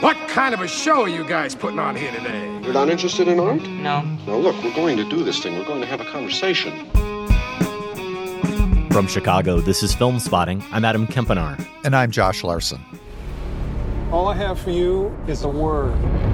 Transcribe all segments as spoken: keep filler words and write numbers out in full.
What kind of a show are you guys putting on here today? You're not interested in art? No. Now look, we're going to do this thing. We're going to have a conversation. From Chicago, this is Film Spotting. I'm Adam Kempenaar. And I'm Josh Larson. All I have for you is a word.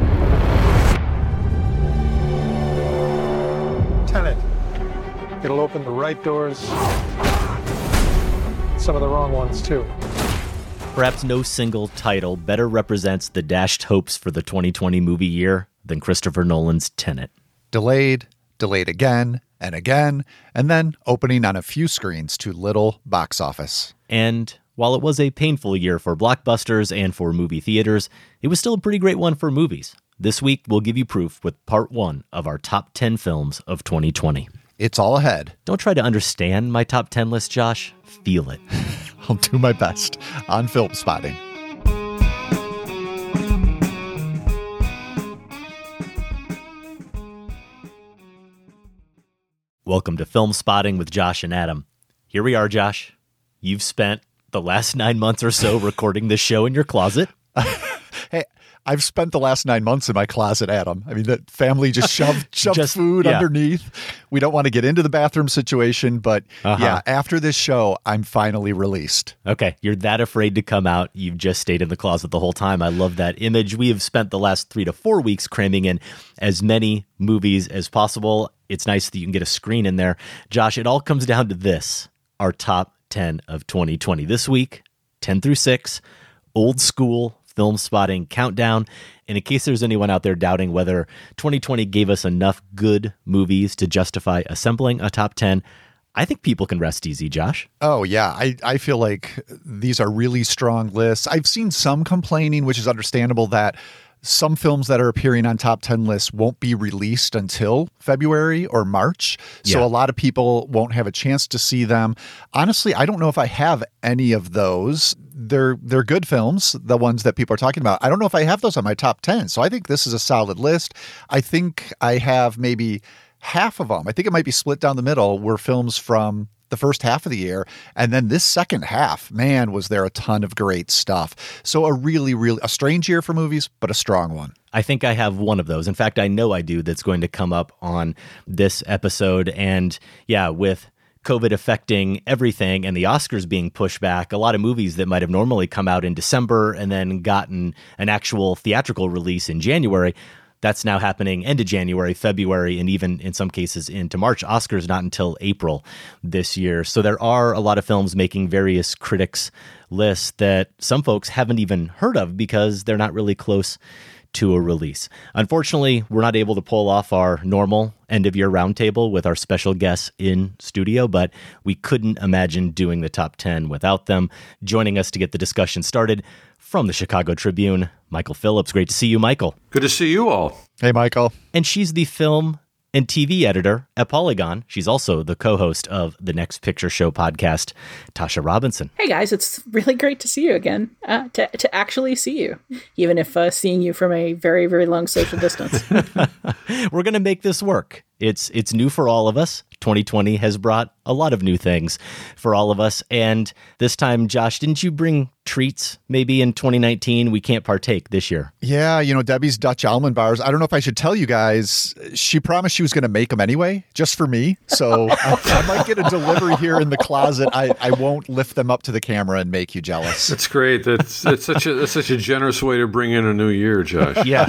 Tenet. It'll open the right doors, some of the wrong ones, too. Perhaps no single title better represents the dashed hopes for the twenty twenty movie year than Christopher Nolan's Tenet. Delayed, delayed again and again, and then opening on a few screens to little box office. And while it was a painful year for blockbusters and for movie theaters, it was still a pretty great one for movies. This week, we'll give you proof with part one of our top ten films of twenty twenty. It's all ahead. Don't try to understand my top ten list, Josh. Feel it. I'll do my best on Film Spotting. Welcome to Film Spotting with Josh and Adam. Here we are, Josh. You've spent the last nine months or so recording this show in your closet. Hey, I've spent the last nine months in my closet, Adam. I mean, the family just shoved, shoved just, food yeah. underneath. We don't want to get into the bathroom situation, but uh-huh. yeah, after this show, I'm finally released. Okay, you're that afraid to come out. You've just stayed in the closet the whole time. I love that image. We have spent the last three to four weeks cramming in as many movies as possible. It's nice that you can get a screen in there. Josh, it all comes down to this, our top ten of twenty twenty. This week, ten through six, old school Film Spotting countdown. And in case there's anyone out there doubting whether twenty twenty gave us enough good movies to justify assembling a top ten, I think people can rest easy, Josh. Oh, yeah. I, I feel like these are really strong lists. I've seen some complaining, which is understandable, that some films that are appearing on top ten lists won't be released until February or March. So Yeah. a lot of people won't have a chance to see them. Honestly, I don't know if I have any of those. They're they're good films, the ones that people are talking about. I don't know if I have those on my top ten. So I think this is a solid list. I think I have maybe half of them. I think it might be split down the middle, were films from the first half of the year. And then this second half, man, was there a ton of great stuff. So a really, really, a strange year for movies, but a strong one. I think I have one of those. In fact, I know I do, that's going to come up on this episode. And yeah, with COVID affecting everything and the Oscars being pushed back, a lot of movies that might have normally come out in December and then gotten an actual theatrical release in January, that's now happening end of January, February, and even in some cases into March. Oscars not until April this year. So there are a lot of films making various critics lists that some folks haven't even heard of because they're not really close to a release. Unfortunately, we're not able to pull off our normal end-of-year roundtable with our special guests in studio, but we couldn't imagine doing the top ten without them. Joining us to get the discussion started from the Chicago Tribune, Michael Phillips. Great to see you, Michael. Good to see you all. Hey, Michael. And she's the film and T V editor at Polygon. She's also the co-host of the Next Picture Show podcast, Tasha Robinson. Hey guys, it's really great to see you again, uh, to, to actually see you, even if uh, seeing you from a very, very long social distance. We're going to make this work. It's it's new for all of us. twenty twenty has brought a lot of new things for all of us. And this time, Josh, didn't you bring treats maybe in twenty nineteen? We can't partake this year. Yeah, you know, Debbie's Dutch almond bars. I don't know if I should tell you guys, she promised she was going to make them anyway, just for me. So I, I might get a delivery here in the closet. I, I won't lift them up to the camera and make you jealous. That's great. That's that's such a that's such a generous way to bring in a new year, Josh. Yeah.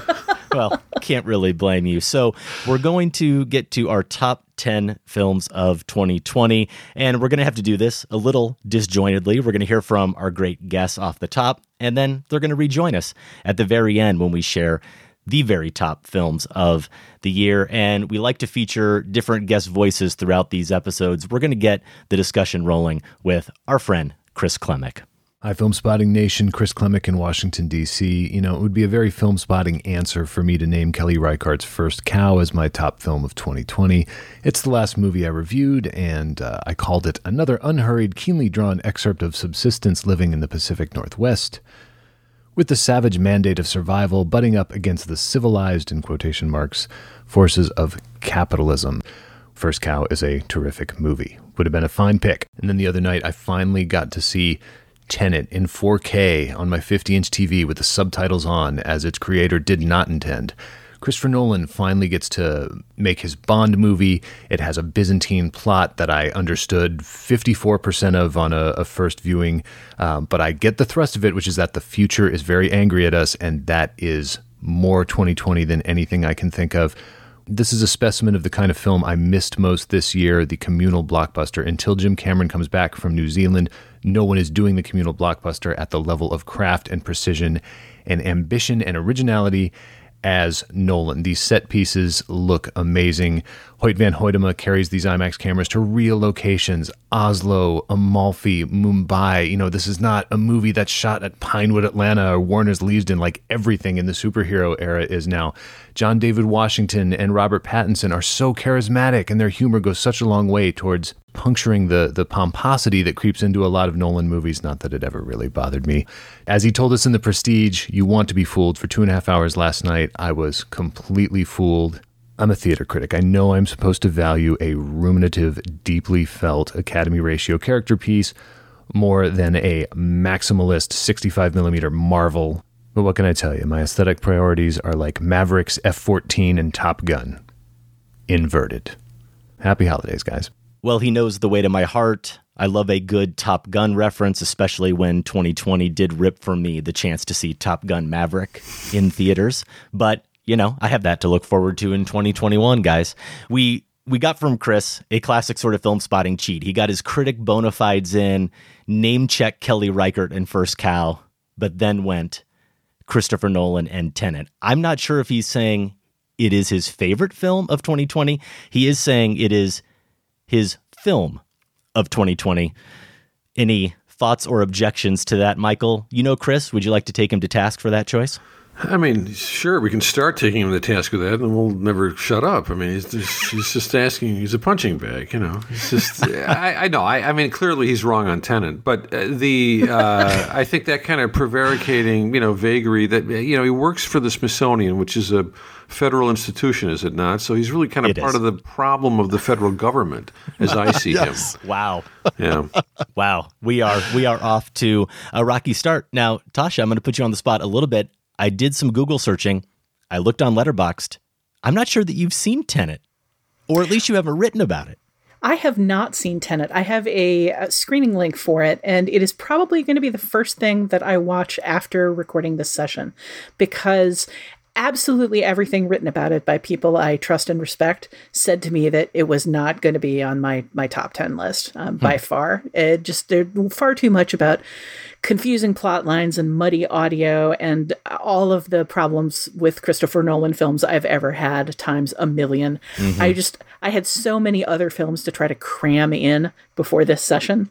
Well, can't really blame you. So we're going to get to our top ten films of twenty twenty, and we're going to have to do this a little disjointedly. We're going to hear from our great guests off the top, and then they're going to rejoin us at the very end when we share the very top films of the year. And we like to feature different guest voices throughout these episodes. We're going to get the discussion rolling with our friend, Chris Klimek. Hi, Film Spotting Nation. Chris Klimek in Washington, D C You know, it would be a very Film Spotting answer for me to name Kelly Reichardt's First Cow as my top film of twenty twenty. It's the last movie I reviewed, and uh, I called it another unhurried, keenly drawn excerpt of subsistence living in the Pacific Northwest, with the savage mandate of survival butting up against the civilized, in quotation marks, forces of capitalism. First Cow is a terrific movie. Would have been a fine pick. And then the other night, I finally got to see Tenet in four K on my fifty-inch T V with the subtitles on, as its creator did not intend. Christopher Nolan finally gets to make his Bond movie. It has a Byzantine plot that I understood fifty-four percent of on a, a first viewing, um, but I get the thrust of it, which is that the future is very angry at us, and that is more twenty twenty than anything I can think of. This is a specimen of the kind of film I missed most this year, the communal blockbuster. Until Jim Cameron comes back from New Zealand, no one is doing the communal blockbuster at the level of craft and precision and ambition and originality as Nolan. These set pieces look amazing. Hoyt van Hoytema carries these IMAX cameras to real locations: Oslo, Amalfi, Mumbai. You know, this is not a movie that's shot at Pinewood, Atlanta, or Warner's Leavesden like everything in the superhero era is now. John David Washington and Robert Pattinson are so charismatic, and their humor goes such a long way towards puncturing the the pomposity that creeps into a lot of Nolan movies. Not that it ever really bothered me. As he told us in The Prestige, you want to be fooled. For two and a half hours last night, I was completely fooled. I'm a theater critic. I know I'm supposed to value a ruminative, deeply felt Academy ratio character piece more than a maximalist sixty-five millimeter Marvel. But what can I tell you? My aesthetic priorities are like Mavericks, F fourteen, and Top Gun. Inverted. Happy holidays, guys. Well, he knows the way to my heart. I love a good Top Gun reference, especially when twenty twenty did rip from me the chance to see Top Gun Maverick in theaters. But, you know, I have that to look forward to in twenty twenty-one, guys. We we got from Chris a classic sort of film spotting cheat. He got his critic bona fides in, name check Kelly Reichardt and First Cow, but then went Christopher Nolan and Tenet. I'm not sure if he's saying it is his favorite film of twenty twenty. He is saying it is his film of twenty twenty. Any thoughts or objections to that, Michael? You know, Chris, would you like to take him to task for that choice? I mean, sure, we can start taking him to task with that, and we'll never shut up. I mean, he's just, he's just asking, he's a punching bag, you know. It's just, I, I know, I, I mean, clearly he's wrong on Tenet, but uh, the, uh, I think that kind of prevaricating, you know, vagary that, you know, he works for the Smithsonian, which is a federal institution, is it not? So he's really kind of it part is. of the problem of the federal government, as I see Yes. him. Wow. Yeah. Wow. We are, we are off to a rocky start. Now, Tasha, I'm going to put you on the spot a little bit. I did some Google searching. I looked on Letterboxd. I'm not sure that you've seen Tenet, or at least you haven't written about it. I have not seen Tenet. I have a, a screening link for it, and it is probably going to be the first thing that I watch after recording this session, because absolutely everything written about it by people I trust and respect said to me that it was not going to be on my my top ten list um, hmm. by far. It just, there's far too much about confusing plot lines and muddy audio and all of the problems with Christopher Nolan films I've ever had times a million. Mm-hmm. I just, I had so many other films to try to cram in before this session.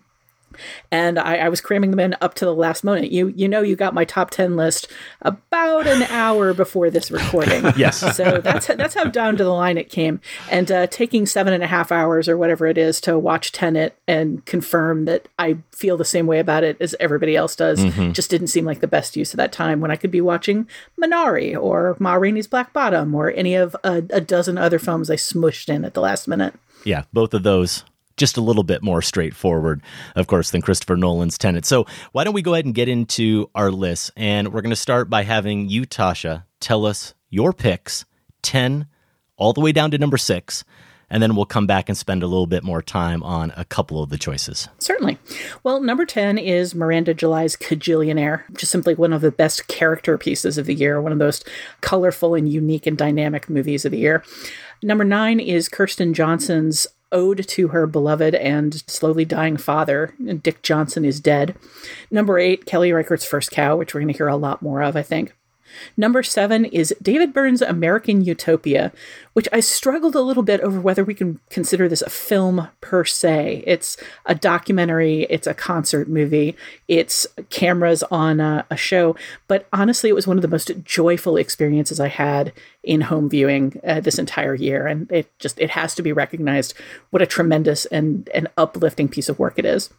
And I, I was cramming them in up to the last moment. You you know, you got my top ten list about an hour before this recording. Yes. So that's that's how down to the line it came. And uh, taking seven and a half hours or whatever it is to watch Tenet and confirm that I feel the same way about it as everybody else does mm-hmm. just didn't seem like the best use of that time when I could be watching Minari or Ma Rainey's Black Bottom or any of a, a dozen other films I smushed in at the last minute. Yeah, both of those just a little bit more straightforward, of course, than Christopher Nolan's Tenet. So why don't we go ahead and get into our list? And we're going to start by having you, Tasha, tell us your picks, ten all the way down to number six. And then we'll come back and spend a little bit more time on a couple of the choices. Certainly. Well, number ten is Miranda July's Kajillionaire, just simply one of the best character pieces of the year, one of those colorful and unique and dynamic movies of the year. Number nine is Kirsten Johnson's ode to her beloved and slowly dying father. Dick Johnson is dead. Number eight, Kelly Reichardt's First Cow, which we're going to hear a lot more of, I think. Number seven is David Byrne's American Utopia, which I struggled a little bit over whether we can consider this a film per se. It's a documentary, it's a concert movie, it's cameras on a, a show, but honestly, it was one of the most joyful experiences I had in home viewing uh, this entire year, and it just, it has to be recognized what a tremendous and, and uplifting piece of work it is.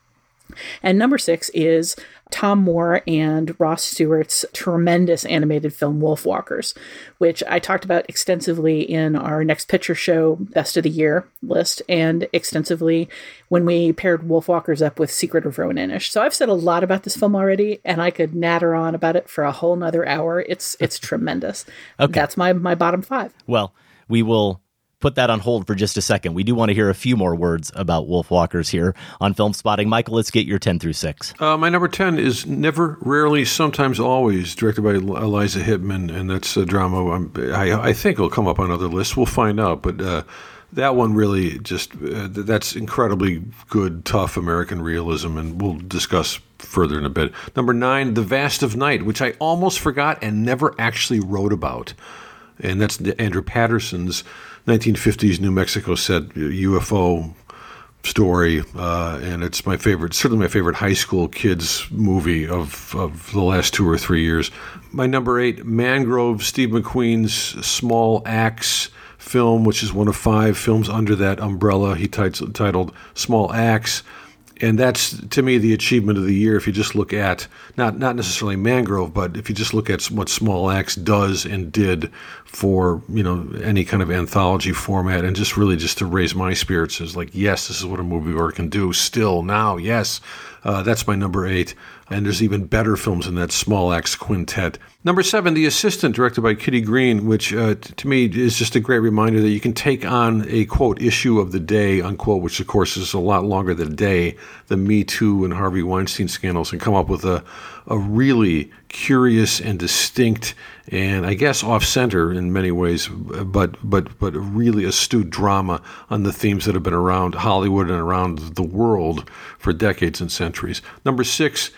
And number six is Tom Moore and Ross Stewart's tremendous animated film Wolfwalkers, which I talked about extensively in our Next Picture Show Best of the Year list, and extensively when we paired Wolfwalkers up with Secret of Ronin-ish. So I've said a lot about this film already, and I could natter on about it for a whole nother hour. It's it's tremendous. Okay. That's my, my bottom five. Well, we will put that on hold for just a second. We do want to hear a few more words about Wolfwalkers here on Film Spotting. Michael, let's get your ten through six. Uh, my number ten is Never, Rarely, Sometimes, Always, directed by Eliza Hittman, and that's a drama I'm, I, I think will come up on other lists. We'll find out, but uh, that one really just, uh, that's incredibly good, tough American realism, and we'll discuss further in a bit. Number nine, The Vast of Night, which I almost forgot and never actually wrote about, and that's Andrew Patterson's nineteen fifties New Mexico set U F O story, uh, and it's my favorite, certainly my favorite high school kids movie of, of the last two or three years. My number eight, Mangrove, Steve McQueen's Small Axe film, which is one of five films under that umbrella he tit- titled Small Axe. And that's, to me, the achievement of the year. If you just look at, not not necessarily Mangrove, but if you just look at what Small Axe does and did for, you know, any kind of anthology format, and just really just to raise my spirits is like, yes, this is what a movie viewer can do still now. Yes, uh, that's my number eight. And there's even better films in that Small Axe quintet. Number seven, The Assistant, directed by Kitty Green, which uh, t- to me is just a great reminder that you can take on a, quote, issue of the day, unquote, which of course is a lot longer than a day, the Me Too and Harvey Weinstein scandals, and come up with a, a really curious and distinct and I guess off-center in many ways, but but but a really astute drama on the themes that have been around Hollywood and around the world for decades and centuries. Number six,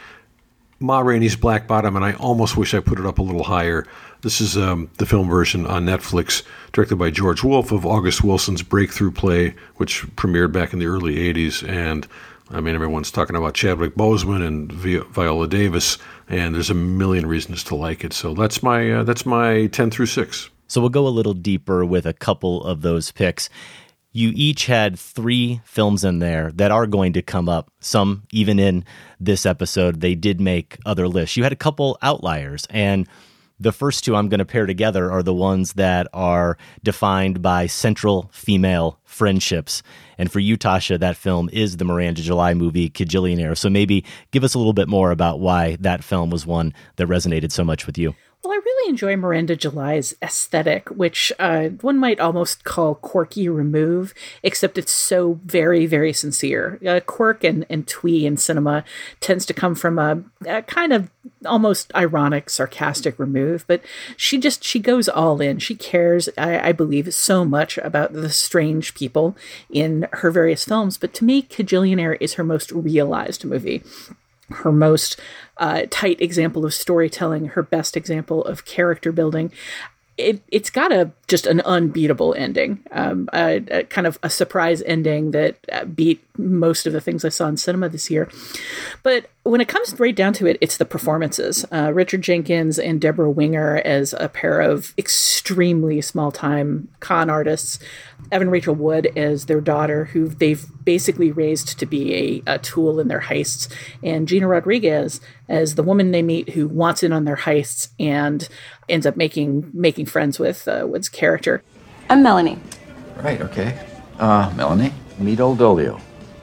Ma Rainey's Black Bottom, and I almost wish I put it up a little higher. This is um, the film version on Netflix, directed by George Wolfe, of August Wilson's breakthrough play, which premiered back in the early eighties. And I mean, everyone's talking about Chadwick Boseman and Vi- Viola Davis, and there's a million reasons to like it. So that's my uh, that's my ten through six. So we'll go a little deeper with a couple of those picks. You each had three films in there that are going to come up, some even in this episode. They did make other lists. You had a couple outliers, and the first two I'm going to pair together are the ones that are defined by central female friendships. And for you, Tasha, that film is the Miranda July movie, Kajillionaire. So maybe give us a little bit more about why that film was one that resonated so much with you. Well, I really enjoy Miranda July's aesthetic, which uh, one might almost call quirky remove, except it's so very, very sincere. Uh, quirk and, and twee in cinema tends to come from a, a kind of almost ironic, sarcastic remove, but she just, she goes all in. She cares, I, I believe, so much about the strange people in her various films, but to me, Kajillionaire is her most realized movie. Her most uh, tight example of storytelling, her best example of character building. It, it's got a just an unbeatable ending, um, a, a kind of a surprise ending that beat most of the things I saw in cinema this year. But when it comes right down to it, it's the performances. Uh, Richard Jenkins and Deborah Winger as a pair of extremely small-time con artists. Evan Rachel Wood as their daughter, who they've basically raised to be a, a tool in their heists. And Gina Rodriguez as the woman they meet who wants in on their heists and ends up making making friends with uh, Wood's character. I'm Melanie. Right, okay. Uh, Melanie, meet old Dolio.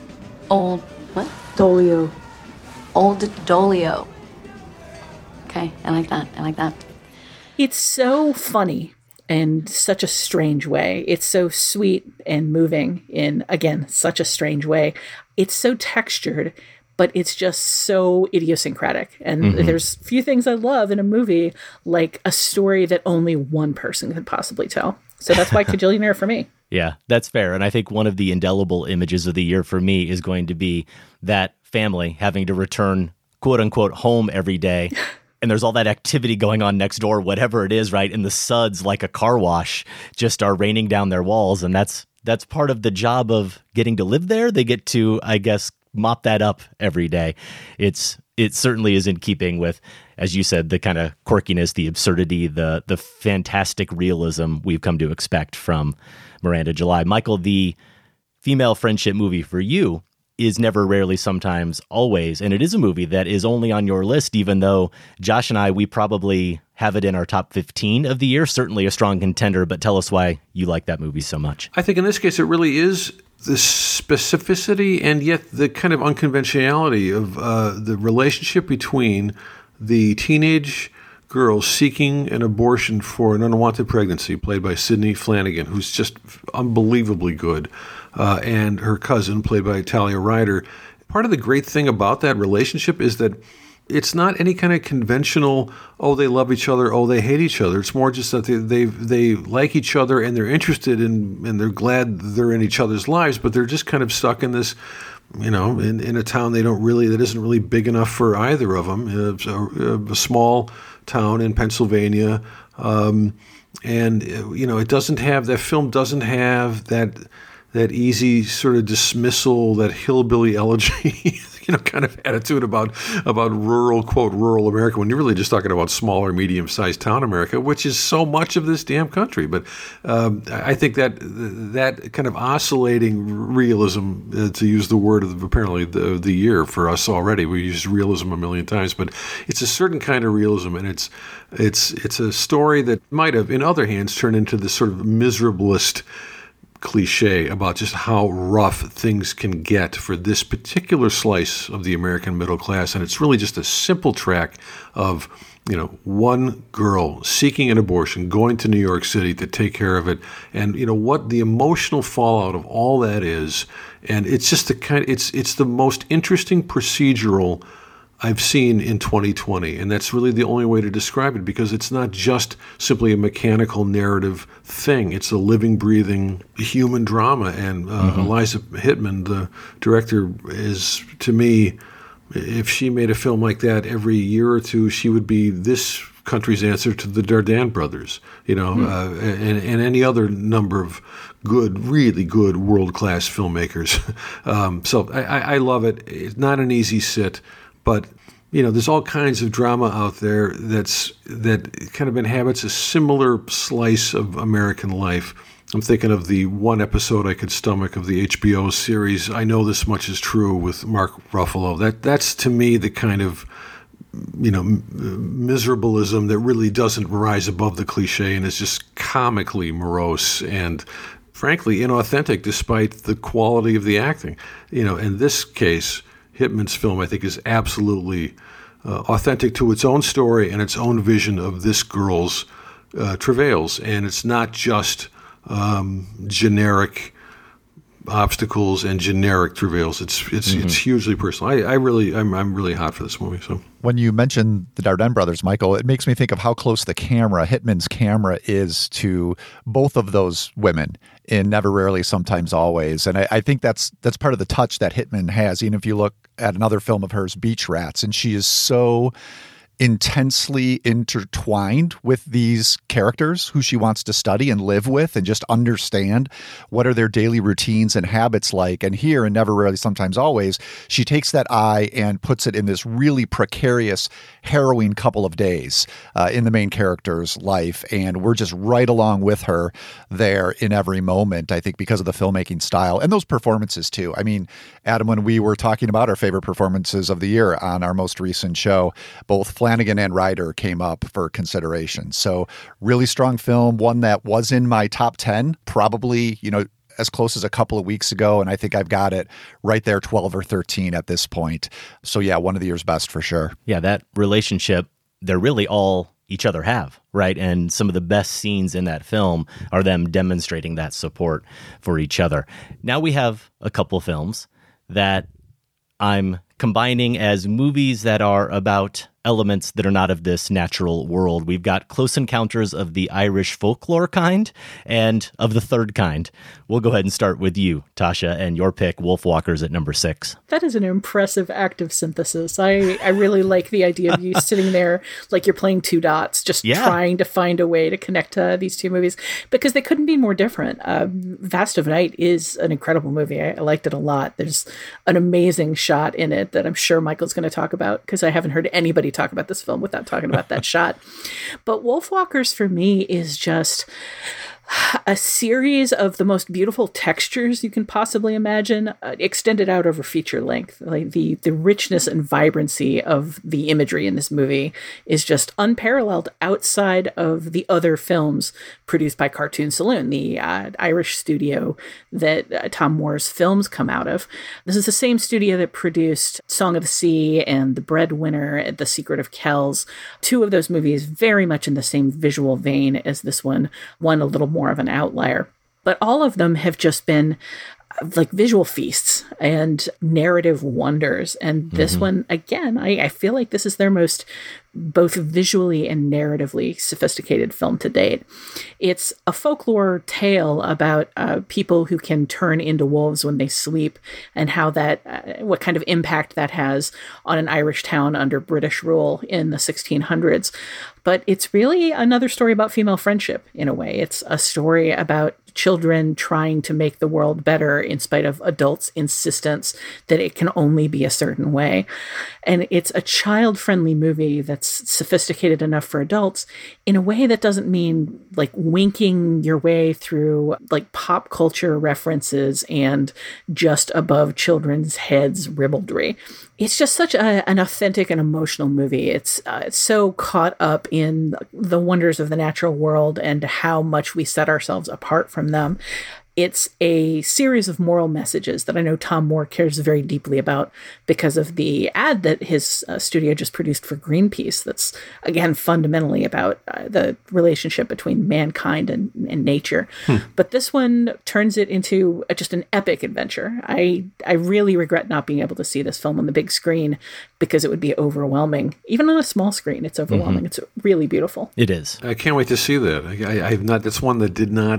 Old what? Dolio. Old Dolio. Okay, I like that. I like that. It's so funny in such a strange way. It's so sweet and moving in, again, such a strange way. It's so textured, but it's just so idiosyncratic. And mm-hmm. there's few things I love in a movie like a story that only one person could possibly tell. So that's why Kajillionaire for me. Yeah, that's fair. And I think one of the indelible images of the year for me is going to be that family having to return, quote unquote, home every day. And there's all that activity going on next door, whatever it is, right? And the suds, like a car wash, just are raining down their walls. And that's that's part of the job of getting to live there. They get to, I guess, mop that up every day. It's it certainly is in keeping with, as you said, the kind of quirkiness, the absurdity, the the fantastic realism we've come to expect from Miranda July. Michael, the female friendship movie for you is Never, Rarely, Sometimes, Always. And it is a movie that is only on your list, even though Josh and I, we probably have it in our top fifteen of the year. Certainly a strong contender, but tell us why you like that movie so much. I think in this case, it really is the specificity and yet the kind of unconventionality of uh, the relationship between the teenage girl seeking an abortion for an unwanted pregnancy, played by Sidney Flanagan, who's just unbelievably good, uh, and her cousin, played by Talia Ryder. Part of the great thing about that relationship is that it's not any kind of conventional, oh, they love each other, oh, they hate each other. It's more just that they they, they like each other and they're interested in, and they're glad they're in each other's lives, but they're just kind of stuck in this, you know, in, in a town they don't really, that isn't really big enough for either of them. It's a, a small town in Pennsylvania. Um, and, you know, it doesn't have, that film doesn't have that that easy sort of dismissal, that hillbilly elegy, you know, kind of attitude about about rural, quote, rural America, when you're really just talking about smaller, medium-sized town America, which is so much of this damn country. But um, I think that that kind of oscillating realism, uh, to use the word of apparently the, the year for us already, we use realism a million times, but it's a certain kind of realism, and it's it's it's a story that might have, in other hands, turned into this sort of miserablest cliche about just how rough things can get for this particular slice of the American middle class. And it's really just a simple track of, you know, one girl seeking an abortion, going to New York City to take care of it, and, you know, what the emotional fallout of all that is. And it's just the kind, it's it's the most interesting procedural I've seen in twenty twenty, and that's really the only way to describe it, because it's not just simply a mechanical narrative thing. It's a living, breathing human drama, and uh, mm-hmm. Eliza Hittman, the director, is, to me, if she made a film like that every year or two, she would be this country's answer to the Dardenne brothers, you know, mm. uh, and, and any other number of good, really good world-class filmmakers. um, so I, I love it. It's not an easy sit. But, you know, there's all kinds of drama out there that's that kind of inhabits a similar slice of American life. I'm thinking of the one episode I could stomach of the H B O series, I Know This Much Is True, with Mark Ruffalo. That That's, to me, the kind of, you know, miserableism that really doesn't rise above the cliche and is just comically morose and, frankly, inauthentic, despite the quality of the acting. You know, in this case, Hittman's film, I think, is absolutely uh, authentic to its own story and its own vision of this girl's uh, travails. And it's not just um, generic obstacles and generic travails. It's it's mm-hmm. it's hugely personal. I, I really, I'm I'm really hot for this movie. So when you mentioned the Dardenne brothers, Michael, it makes me think of how close the camera, Hittman's camera, is to both of those women in Never, Rarely, Sometimes, Always. And I, I think that's that's part of the touch that Hittman has. Even if you look at another film of hers, Beach Rats, and she is so intensely intertwined with these characters who she wants to study and live with and just understand what are their daily routines and habits like. And here in Never, Rarely, Sometimes, Always, she takes that eye and puts it in this really precarious, harrowing couple of days uh, in the main character's life. And we're just right along with her there in every moment, I think, because of the filmmaking style and those performances too. I mean, Adam, when we were talking about our favorite performances of the year on our most recent show, both Flanagan and Ryder came up for consideration. So really strong film, one that was in my top ten, probably, you know, as close as a couple of weeks ago. And I think I've got it right there, twelve or thirteen at this point. So yeah, one of the year's best for sure. Yeah, that relationship, they're really all each other have, right? And some of the best scenes in that film are them demonstrating that support for each other. Now we have a couple films that I'm combining as movies that are about elements that are not of this natural world. We've got Close Encounters of the Irish Folklore kind and of the third kind. We'll go ahead and start with you, Tasha, and your pick, Wolfwalkers, at number six. That is an impressive active synthesis. I, I really like the idea of you sitting there like you're playing two dots, just yeah. trying to find a way to connect uh, these two movies, because they couldn't be more different. Uh, Vast of Night is an incredible movie. I, I liked it a lot. There's an amazing shot in it that I'm sure Michael's going to talk about, because I haven't heard anybody talk about this film without talking about that shot. But Wolfwalkers for me is just A series of the most beautiful textures you can possibly imagine, uh, extended out over feature length. Like the the richness and vibrancy of the imagery in this movie is just unparalleled outside of the other films produced by Cartoon Saloon, the uh, Irish studio that uh, Tom Moore's films come out of. This is the same studio that produced Song of the Sea and The Breadwinner, The Secret of Kells. Two of those movies very much in the same visual vein as this one, one a little more of an outlier. But all of them have just been like visual feasts and narrative wonders. And this mm-hmm. one, again, I, I feel like this is their most both visually and narratively sophisticated film to date. It's a folklore tale about uh, people who can turn into wolves when they sleep, and how that, uh, what kind of impact that has on an Irish town under British rule in the sixteen hundreds. But it's really another story about female friendship in a way. It's a story about children trying to make the world better in spite of adults' insistence that it can only be a certain way. And it's a child-friendly movie that's sophisticated enough for adults in a way that doesn't mean like winking your way through like pop culture references and just above children's heads ribaldry. It's just such a, an authentic and emotional movie. It's, uh, it's so caught up in the wonders of the natural world and how much we set ourselves apart from them. It's a series of moral messages that I know Tom Moore cares very deeply about because of the ad that his uh, studio just produced for Greenpeace. That's, again, fundamentally about uh, the relationship between mankind and, and nature. Hmm. But this one turns it into a, just an epic adventure. I, I really regret not being able to see this film on the big screen because it would be overwhelming. Even on a small screen, it's overwhelming. Mm-hmm. It's really beautiful. It is. I can't wait to see that. I, I, I've not. That's one that did not.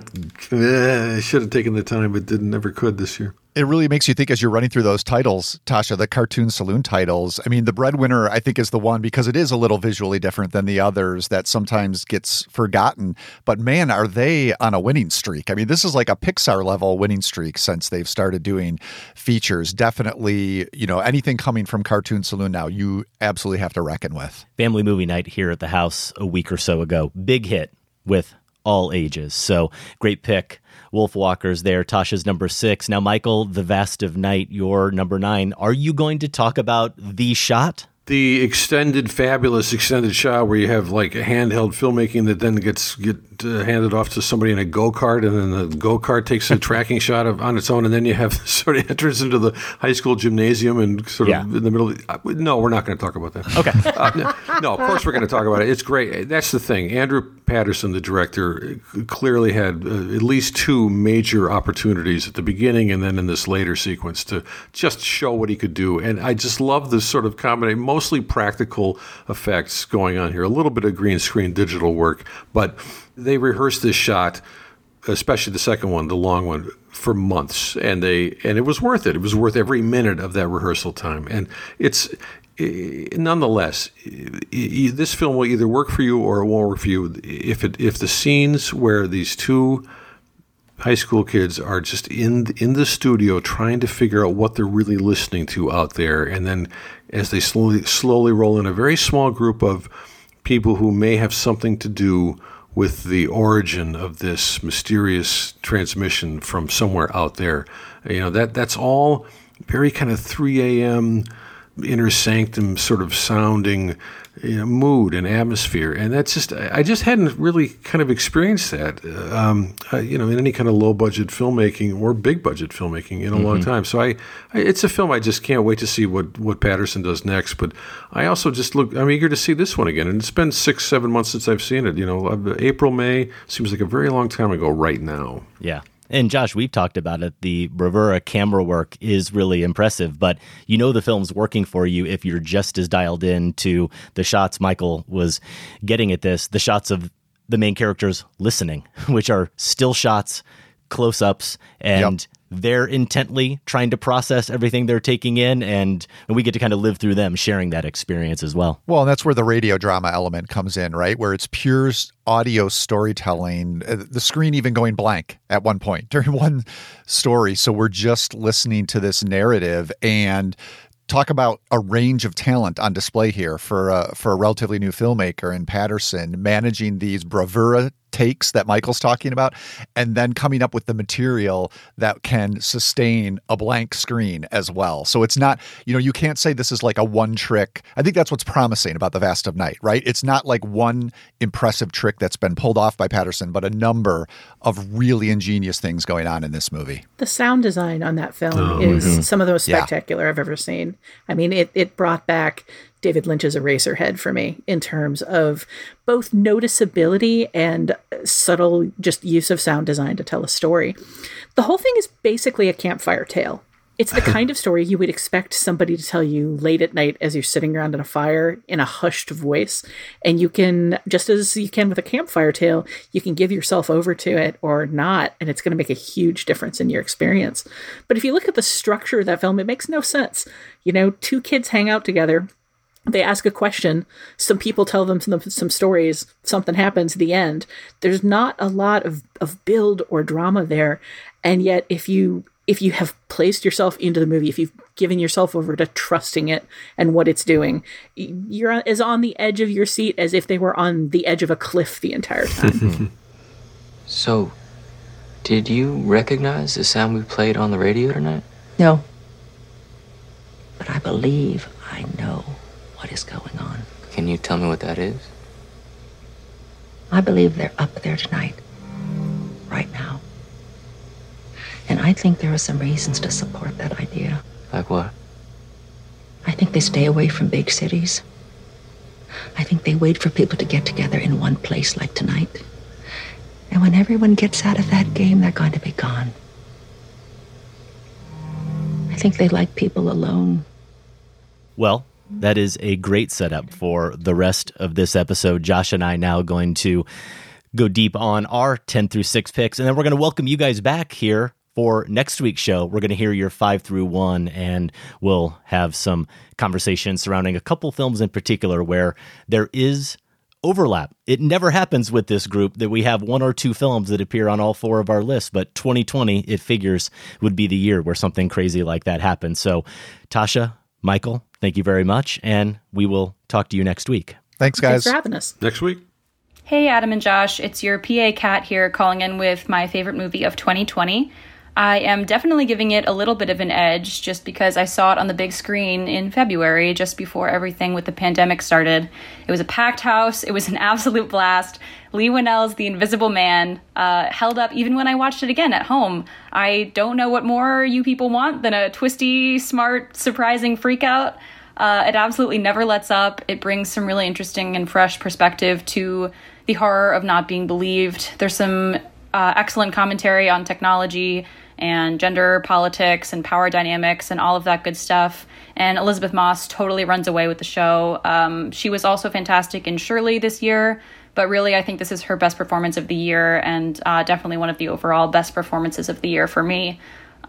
Uh, should have taken the time, but didn't never could this year. It really makes you think as you're running through those titles, Tasha, the Cartoon Saloon titles. I mean, The Breadwinner, I think, is the one because it is a little visually different than the others that sometimes gets forgotten. But man, are they on a winning streak. I mean, this is like a Pixar level winning streak since they've started doing features. Definitely, you know, anything coming from Cartoon Saloon now, you absolutely have to reckon with. Family movie night here at the house a week or so ago. Big hit with all ages. So great pick. Wolfwalkers there. Tasha's number six. Now, Michael, The Vast of Night, your number nine. Are you going to talk about The Shot? The extended, fabulous extended shot where you have like a handheld filmmaking that then gets get uh, handed off to somebody in a go-kart, and then the go-kart takes a tracking shot of, on its own, and then you have sort of entrance into the high school gymnasium and sort yeah. of in the middle of the, uh, no, we're not going to talk about that. Okay. uh, no, no, of course we're going to talk about it. It's great. That's the thing. Andrew Patterson, the director, clearly had uh, at least two major opportunities at the beginning and then in this later sequence to just show what he could do. And I just love this sort of combination, mostly practical effects going on here, a little bit of green screen digital work, but they rehearsed this shot, especially the second one, the long one, for months, and they and it was worth it. It was worth every minute of that rehearsal time. And it's nonetheless, this film will either work for you or it won't work for you if it if the scenes where these two high school kids are just in in the studio trying to figure out what they're really listening to out there, and then as they slowly slowly roll in a very small group of people who may have something to do with the origin of this mysterious transmission from somewhere out there. You know, that that's all very kind of three a.m. inner sanctum sort of sounding, you know, mood and atmosphere. And that's just, I just hadn't really kind of experienced that, um, uh, you know, in any kind of low budget filmmaking or big budget filmmaking in a mm-hmm. long time. So I, I, it's a film I just can't wait to see what, what Patterson does next. But I also just look, I'm eager to see this one again. And it's been six, seven months since I've seen it. You know, April, May seems like a very long time ago right now. Yeah. And Josh, we've talked about it. The bravura camera work is really impressive, but you know the film's working for you if you're just as dialed in to the shots Michael was getting at this, the shots of the main characters listening, which are still shots, close-ups, and yep. they're intently trying to process everything they're taking in, and, and we get to kind of live through them sharing that experience as well. Well, and that's where the radio drama element comes in, right? Where it's pure audio storytelling, the screen even going blank at one point during one story. So we're just listening to this narrative, and talk about a range of talent on display here for a, for a relatively new filmmaker in Patterson, managing these bravura takes that Michael's talking about, and then coming up with the material that can sustain a blank screen as well. So it's not, you know, you can't say this is like a one trick. I think that's what's promising about The Vast of Night, right? It's not like one impressive trick that's been pulled off by Patterson, but a number of really ingenious things going on in this movie. The sound design on that film Oh, is mm-hmm. some of the most Yeah. spectacular I've ever seen. I mean, it, it brought back David Lynch's Eraserhead for me in terms of both noticeability and subtle just use of sound design to tell a story. The whole thing is basically a campfire tale. It's the kind of story you would expect somebody to tell you late at night as you're sitting around in a fire in a hushed voice. And you can, just as you can with a campfire tale, you can give yourself over to it or not, and it's going to make a huge difference in your experience. But if you look at the structure of that film, it makes no sense. You know, two kids hang out together. They ask a question. Some people tell them some, some stories. Something happens. The end. There's not a lot of, of build or drama there. And yet, if you if you have placed yourself into the movie, if you've given yourself over to trusting it and what it's doing, you're as on the edge of your seat as if they were on the edge of a cliff the entire time. So, did you recognize the sound we played on the radio tonight? No. But I believe I know what is going on. Can you tell me what that is? I believe they're up there tonight. Right now. And I think there are some reasons to support that idea. Like what? I think they stay away from big cities. I think they wait for people to get together in one place like tonight. And when everyone gets out of that game, they're going to be gone. I think they like people alone. Well, that is a great setup for the rest of this episode. Josh and I now going to go deep on our ten through six picks, and then we're going to welcome you guys back here for next week's show. We're going to hear your five through one, and we'll have some conversations surrounding a couple films in particular where there is overlap. It never happens with this group that we have one or two films that appear on all four of our lists, but twenty twenty, it figures, would be the year where something crazy like that happens. So, Tasha, Michael, thank you very much, and we will talk to you next week. Thanks, guys. Thanks for having us. Next week. Hey, Adam and Josh. It's your P A Kat here calling in with my favorite movie of twenty twenty. I am definitely giving it a little bit of an edge just because I saw it on the big screen in February, just before everything with the pandemic started. It was a packed house. It was an absolute blast. Leigh Whannell's The Invisible Man uh, held up even when I watched it again at home. I don't know what more you people want than a twisty, smart, surprising freakout. Uh, it absolutely never lets up. It brings some really interesting and fresh perspective to the horror of not being believed. There's some uh, excellent commentary on technology and gender politics and power dynamics and all of that good stuff. And Elizabeth Moss totally runs away with the show. Um, she was also fantastic in Shirley this year, but really I think this is her best performance of the year, and uh, definitely one of the overall best performances of the year for me.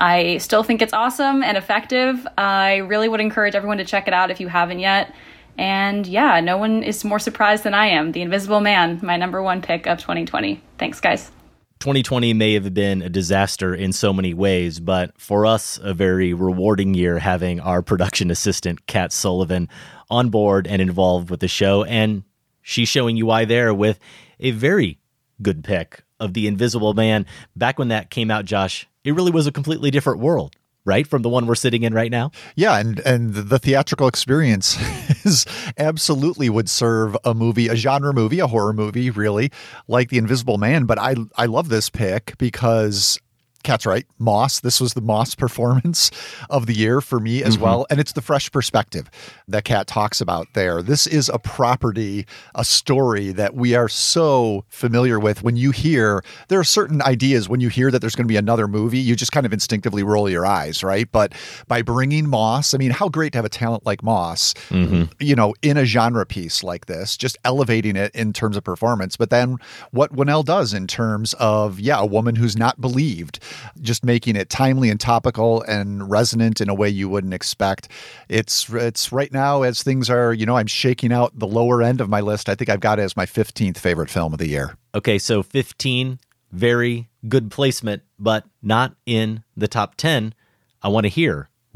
I still think it's awesome and effective. I really would encourage everyone to check it out if you haven't yet. And yeah, no one is more surprised than I am. The Invisible Man, my number one pick of twenty twenty. Thanks, guys. twenty twenty may have been a disaster in so many ways, but for us, a very rewarding year having our production assistant, Kat Sullivan, on board and involved with the show. And she's showing you why there with a very good pick of The Invisible Man. Back when that came out, Josh, it really was a completely different world, right? From the one we're sitting in right now. Yeah. And, and the theatrical experience is absolutely would serve a movie, a genre movie, a horror movie, really, like The Invisible Man. But I, I love this pick because Kat's right. Moss. This was the Moss performance of the year for me as mm-hmm. well. And it's the fresh perspective that Kat talks about there. This is a property, a story that we are so familiar with. When you hear, there are certain ideas when you hear that there's going to be another movie, you just kind of instinctively roll your eyes, right? But by bringing Moss, I mean, how great to have a talent like Moss, mm-hmm. you know, in a genre piece like this, just elevating it in terms of performance. But then what Whannell does in terms of, yeah, a woman who's not believed, just making it timely and topical and resonant in a way you wouldn't expect. It's it's right now, as things are, you know, I'm shaking out the lower end of my list. I think I've got it as my fifteenth favorite film of the year. Okay, so fifteen, very good placement, but not in the top ten. I want to hear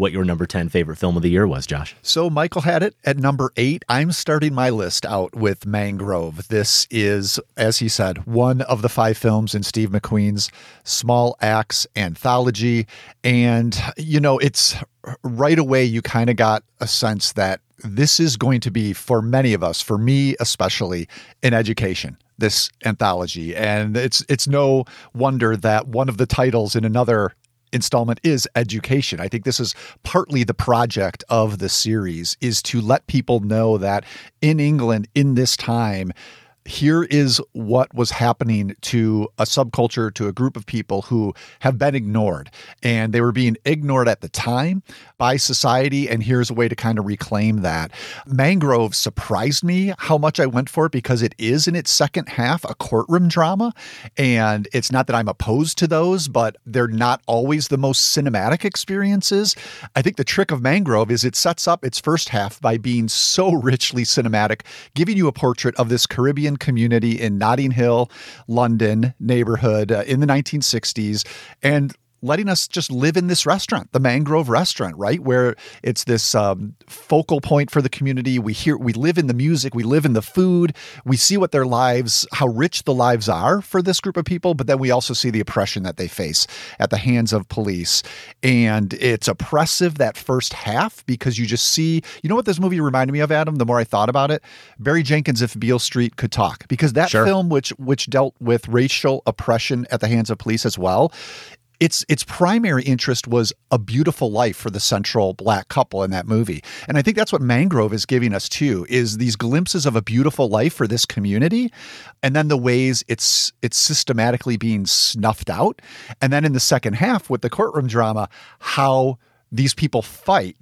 what your number ten favorite film of the year was, Josh. So Michael had it at number eight. I'm starting my list out with Mangrove. This is, as he said, one of the five films in Steve McQueen's Small Axe anthology. And, you know, it's right away you kind of got a sense that this is going to be, for many of us, for me especially, an education, this anthology. And it's it's no wonder that one of the titles in another installment is education. I think this is partly the project of the series, is to let people know that in England in this time, here is what was happening to a subculture, to a group of people who have been ignored. And they were being ignored at the time by society. And here's a way to kind of reclaim that. Mangrove surprised me how much I went for it, because it is in its second half a courtroom drama. And it's not that I'm opposed to those, but they're not always the most cinematic experiences. I think the trick of Mangrove is it sets up its first half by being so richly cinematic, giving you a portrait of this Caribbean community in Notting Hill, London neighborhood uh, in the nineteen sixties, and letting us just live in this restaurant, the Mangrove restaurant, right? Where it's this um, focal point for the community. We hear, we live in the music, we live in the food, we see what their lives, how rich the lives are for this group of people, but then we also see the oppression that they face at the hands of police. And it's oppressive, that first half, because you just see, you know what this movie reminded me of, Adam, the more I thought about it? Barry Jenkins' If Beale Street Could Talk, because that Sure. film, which which dealt with racial oppression at the hands of police as well, Its its primary interest was a beautiful life for the central black couple in that movie. And I think that's what Mangrove is giving us too, is these glimpses of a beautiful life for this community, and then the ways it's it's systematically being snuffed out. And then in the second half with the courtroom drama, how these people fight,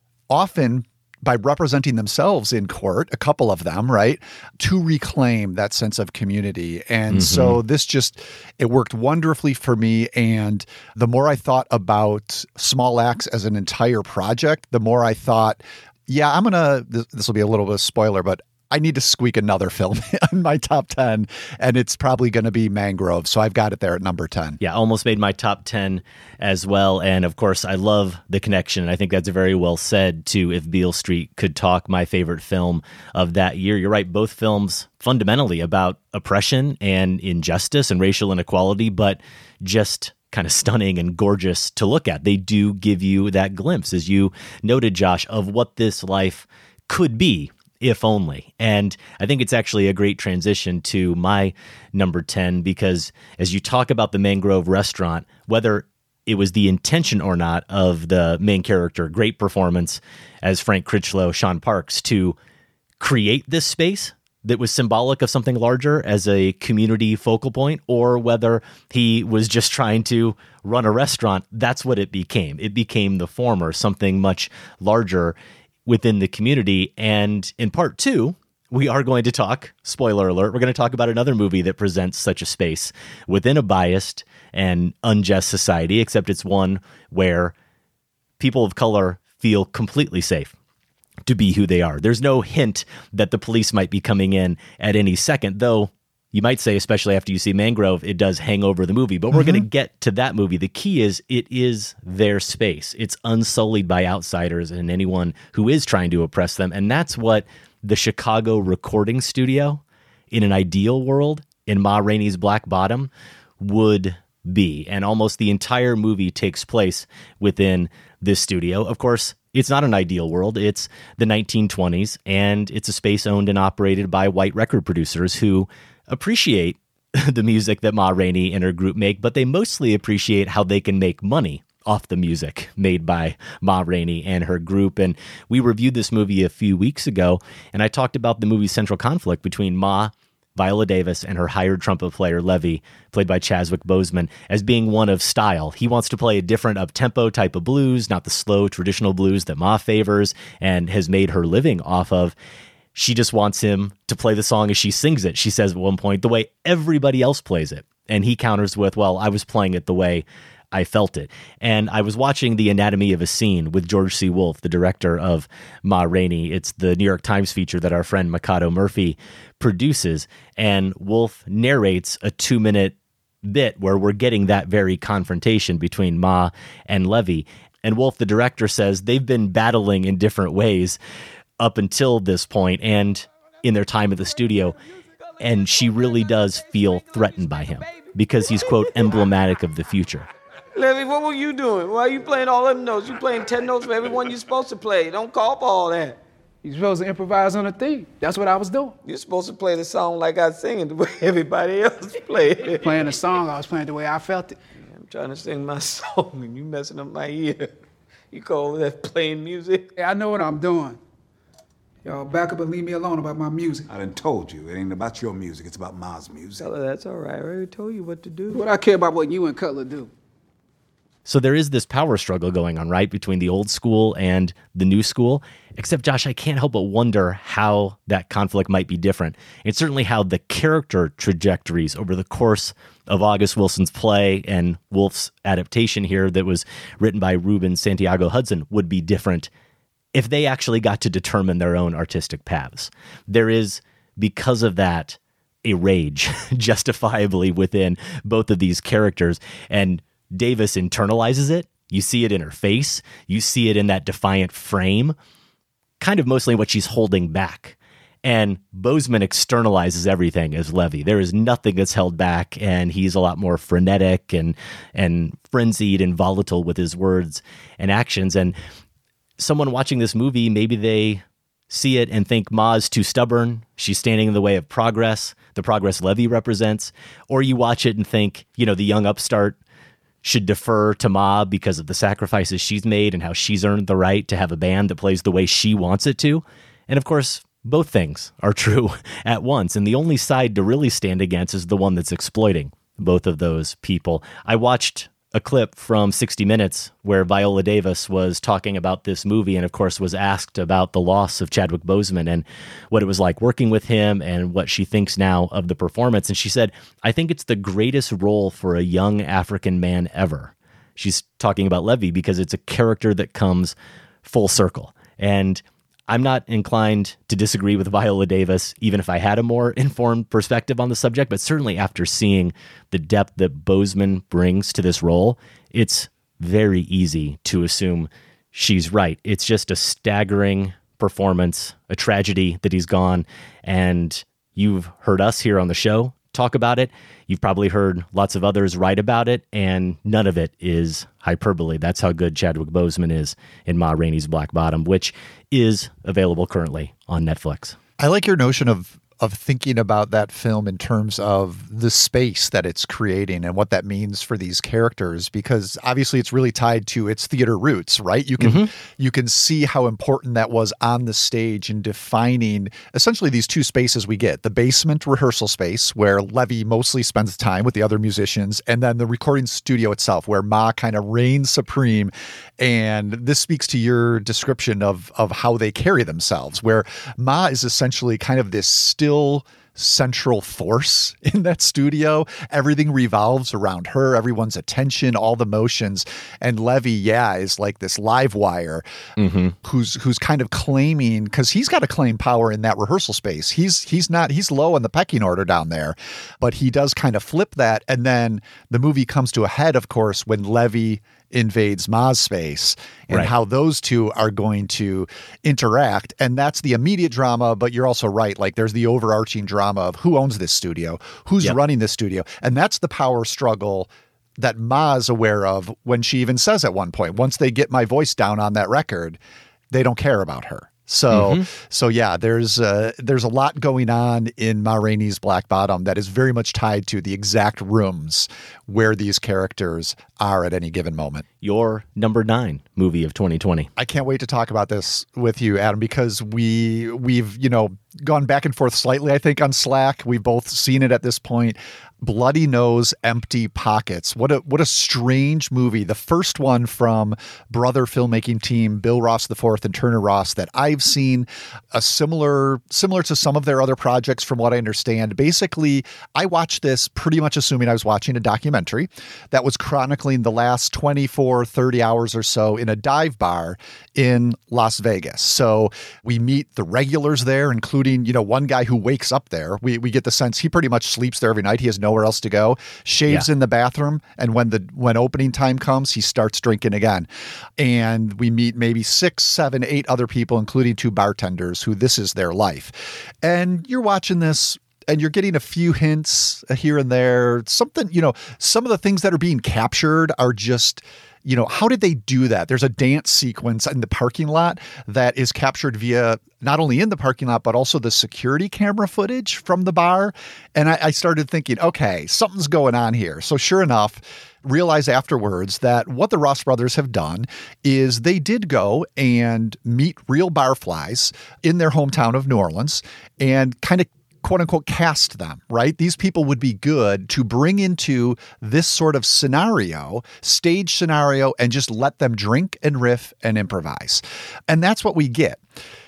often by representing themselves in court, a couple of them, right, to reclaim that sense of community. And mm-hmm. so this just, it worked wonderfully for me. And the more I thought about Small Axe as an entire project, the more I thought, yeah, I'm going to, this, this will be a little bit of a spoiler, but I need to squeak another film in my top ten, and it's probably going to be Mangrove. So I've got it there at number ten. Yeah, almost made my top ten as well. And of course, I love the connection. I think that's very well said to If Beale Street Could Talk, my favorite film of that year. You're right, both films fundamentally about oppression and injustice and racial inequality, but just kind of stunning and gorgeous to look at. They do give you that glimpse, as you noted, Josh, of what this life could be, if only. And I think it's actually a great transition to my number ten, because as you talk about the Mangrove restaurant, whether it was the intention or not of the main character, great performance as Frank Critchlow, Sean Parks, to create this space that was symbolic of something larger as a community focal point, or whether he was just trying to run a restaurant, that's what it became. It became the former, something much larger within the community. And in part two, we are going to talk, spoiler alert, we're going to talk about another movie that presents such a space within a biased and unjust society, except it's one where people of color feel completely safe to be who they are. There's no hint that the police might be coming in at any second, though you might say, especially after you see Mangrove, it does hang over the movie. But we're mm-hmm. going to get to that movie. The key is it is their space. It's unsullied by outsiders and anyone who is trying to oppress them. And that's what the Chicago Recording Studio, in an ideal world, in Ma Rainey's Black Bottom, would be. And almost the entire movie takes place within this studio. Of course, it's not an ideal world. It's the nineteen twenties, and it's a space owned and operated by white record producers who appreciate the music that Ma Rainey and her group make, but they mostly appreciate how they can make money off the music made by Ma Rainey and her group. And we reviewed this movie a few weeks ago, and I talked about the movie's central conflict between Ma, Viola Davis, and her hired trumpet player, Levy, played by Chadwick Boseman, as being one of style. He wants to play a different up-tempo type of blues, not the slow, traditional blues that Ma favors and has made her living off of. She just wants him to play the song as she sings it, she says at one point, the way everybody else plays it. And he counters with, well, I was playing it the way I felt it. And I was watching The Anatomy of a Scene with George C. Wolfe, the director of Ma Rainey. It's the New York Times feature that our friend Mikado Murphy produces. And Wolfe narrates a two-minute bit where we're getting that very confrontation between Ma and Levy. And Wolf, the director, says they've been battling in different ways up until this point and in their time at the studio. And she really does feel threatened by him because he's, quote, emblematic of the future. Levy, what were you doing? Why are you playing all them notes? You playing ten notes for every one you're supposed to play. Don't call for all that. You're supposed to improvise on a theme. That's what I was doing. You're supposed to play the song like I sing it, the way everybody else play it. Playing the song, I was playing the way I felt it. I'm trying to sing my song and you messing up my ear. You call that playing music? Hey, I know what I'm doing. Y'all back up and leave me alone about my music. I done told you, it ain't about your music, it's about Ma's music. Tell her that's all right. I already told you what to do. What I care about what you and Cutler do. So there is this power struggle going on, right, between the old school and the new school. Except, Josh, I can't help but wonder how that conflict might be different. It's certainly how the character trajectories over the course of August Wilson's play and Wolf's adaptation here that was written by Ruben Santiago Hudson would be different if they actually got to determine their own artistic paths. There is, because of that, a rage justifiably within both of these characters. And Davis internalizes it. You see it in her face. You see it in that defiant frame, kind of mostly what she's holding back. And Boseman externalizes everything as Levy. There is nothing that's held back, and he's a lot more frenetic and and frenzied and volatile with his words and actions. And someone watching this movie, maybe they see it and think Ma's too stubborn. She's standing in the way of progress, the progress Levy represents. Or you watch it and think, you know, the young upstart should defer to Ma because of the sacrifices she's made and how she's earned the right to have a band that plays the way she wants it to. And of course, both things are true at once. And the only side to really stand against is the one that's exploiting both of those people. I watched a clip from sixty minutes where Viola Davis was talking about this movie and, of course, was asked about the loss of Chadwick Boseman and what it was like working with him and what she thinks now of the performance. And she said, I think it's the greatest role for a young African man ever. She's talking about Levy because it's a character that comes full circle. And I'm not inclined to disagree with Viola Davis, even if I had a more informed perspective on the subject, but certainly after seeing the depth that Boseman brings to this role, it's very easy to assume she's right. It's just a staggering performance, a tragedy that he's gone, and you've heard us here on the show talk about it. You've probably heard lots of others write about it, and none of it is hyperbole. That's how good Chadwick Boseman is in Ma Rainey's Black Bottom, which is available currently on Netflix. I like your notion of of thinking about that film in terms of the space that it's creating and what that means for these characters, because obviously it's really tied to its theater roots, right? You can mm-hmm. you can see how important that was on the stage in defining essentially these two spaces we get. The basement rehearsal space where Levy mostly spends time with the other musicians, and then the recording studio itself where Ma kind of reigns supreme. And this speaks to your description of of how they carry themselves, where Ma is essentially kind of this still central force in that studio. Everything revolves around her, everyone's attention, all the motions. And Levy, yeah, is like this live wire mm-hmm. who's who's kind of claiming, because he's got to claim power in that rehearsal space. He's he's not he's low on the pecking order down there, but he does kind of flip that. And then the movie comes to a head, of course, when Levy invades Ma's space and right. how those two are going to interact. And that's the immediate drama, but you're also right. Like there's the overarching drama of who owns this studio, who's yep. running this studio. And that's the power struggle that Ma's aware of when she even says at one point, once they get my voice down on that record, they don't care about her. So, mm-hmm. so yeah, there's uh, there's a lot going on in Ma Rainey's Black Bottom that is very much tied to the exact rooms where these characters are at any given moment. Your number nine movie of twenty twenty. I can't wait to talk about this with you, Adam, because we we've you know gone back and forth slightly. I think on Slack, we've both seen it at this point. Bloody Nose, Empty Pockets. What a what a strange movie. The first one from brother filmmaking team Bill Ross the fourth and Turner Ross that I've seen. A similar similar to some of their other projects, from what I understand. Basically, I watched this pretty much assuming I was watching a documentary that was chronicling chronicling the last twenty-four, thirty hours or so in a dive bar in Las Vegas. So we meet the regulars there, including, you know, one guy who wakes up there. We we get the sense he pretty much sleeps there every night. He has nowhere else to go, shaves Yeah. in the bathroom, and when the when opening time comes, he starts drinking again. And we meet maybe six, seven, eight other people, including two bartenders, who this is their life. And you're watching this and you're getting a few hints here and there. Something, you know, some of the things that are being captured are just, you know, how did they do that? There's a dance sequence in the parking lot that is captured via not only in the parking lot, but also the security camera footage from the bar. And I, I started thinking, okay, something's going on here. So sure enough, realize afterwards that what the Ross brothers have done is they did go and meet real barflies in their hometown of New Orleans and kind of quote unquote cast them, right? These people would be good to bring into this sort of scenario, stage scenario, and just let them drink and riff and improvise. And that's what we get.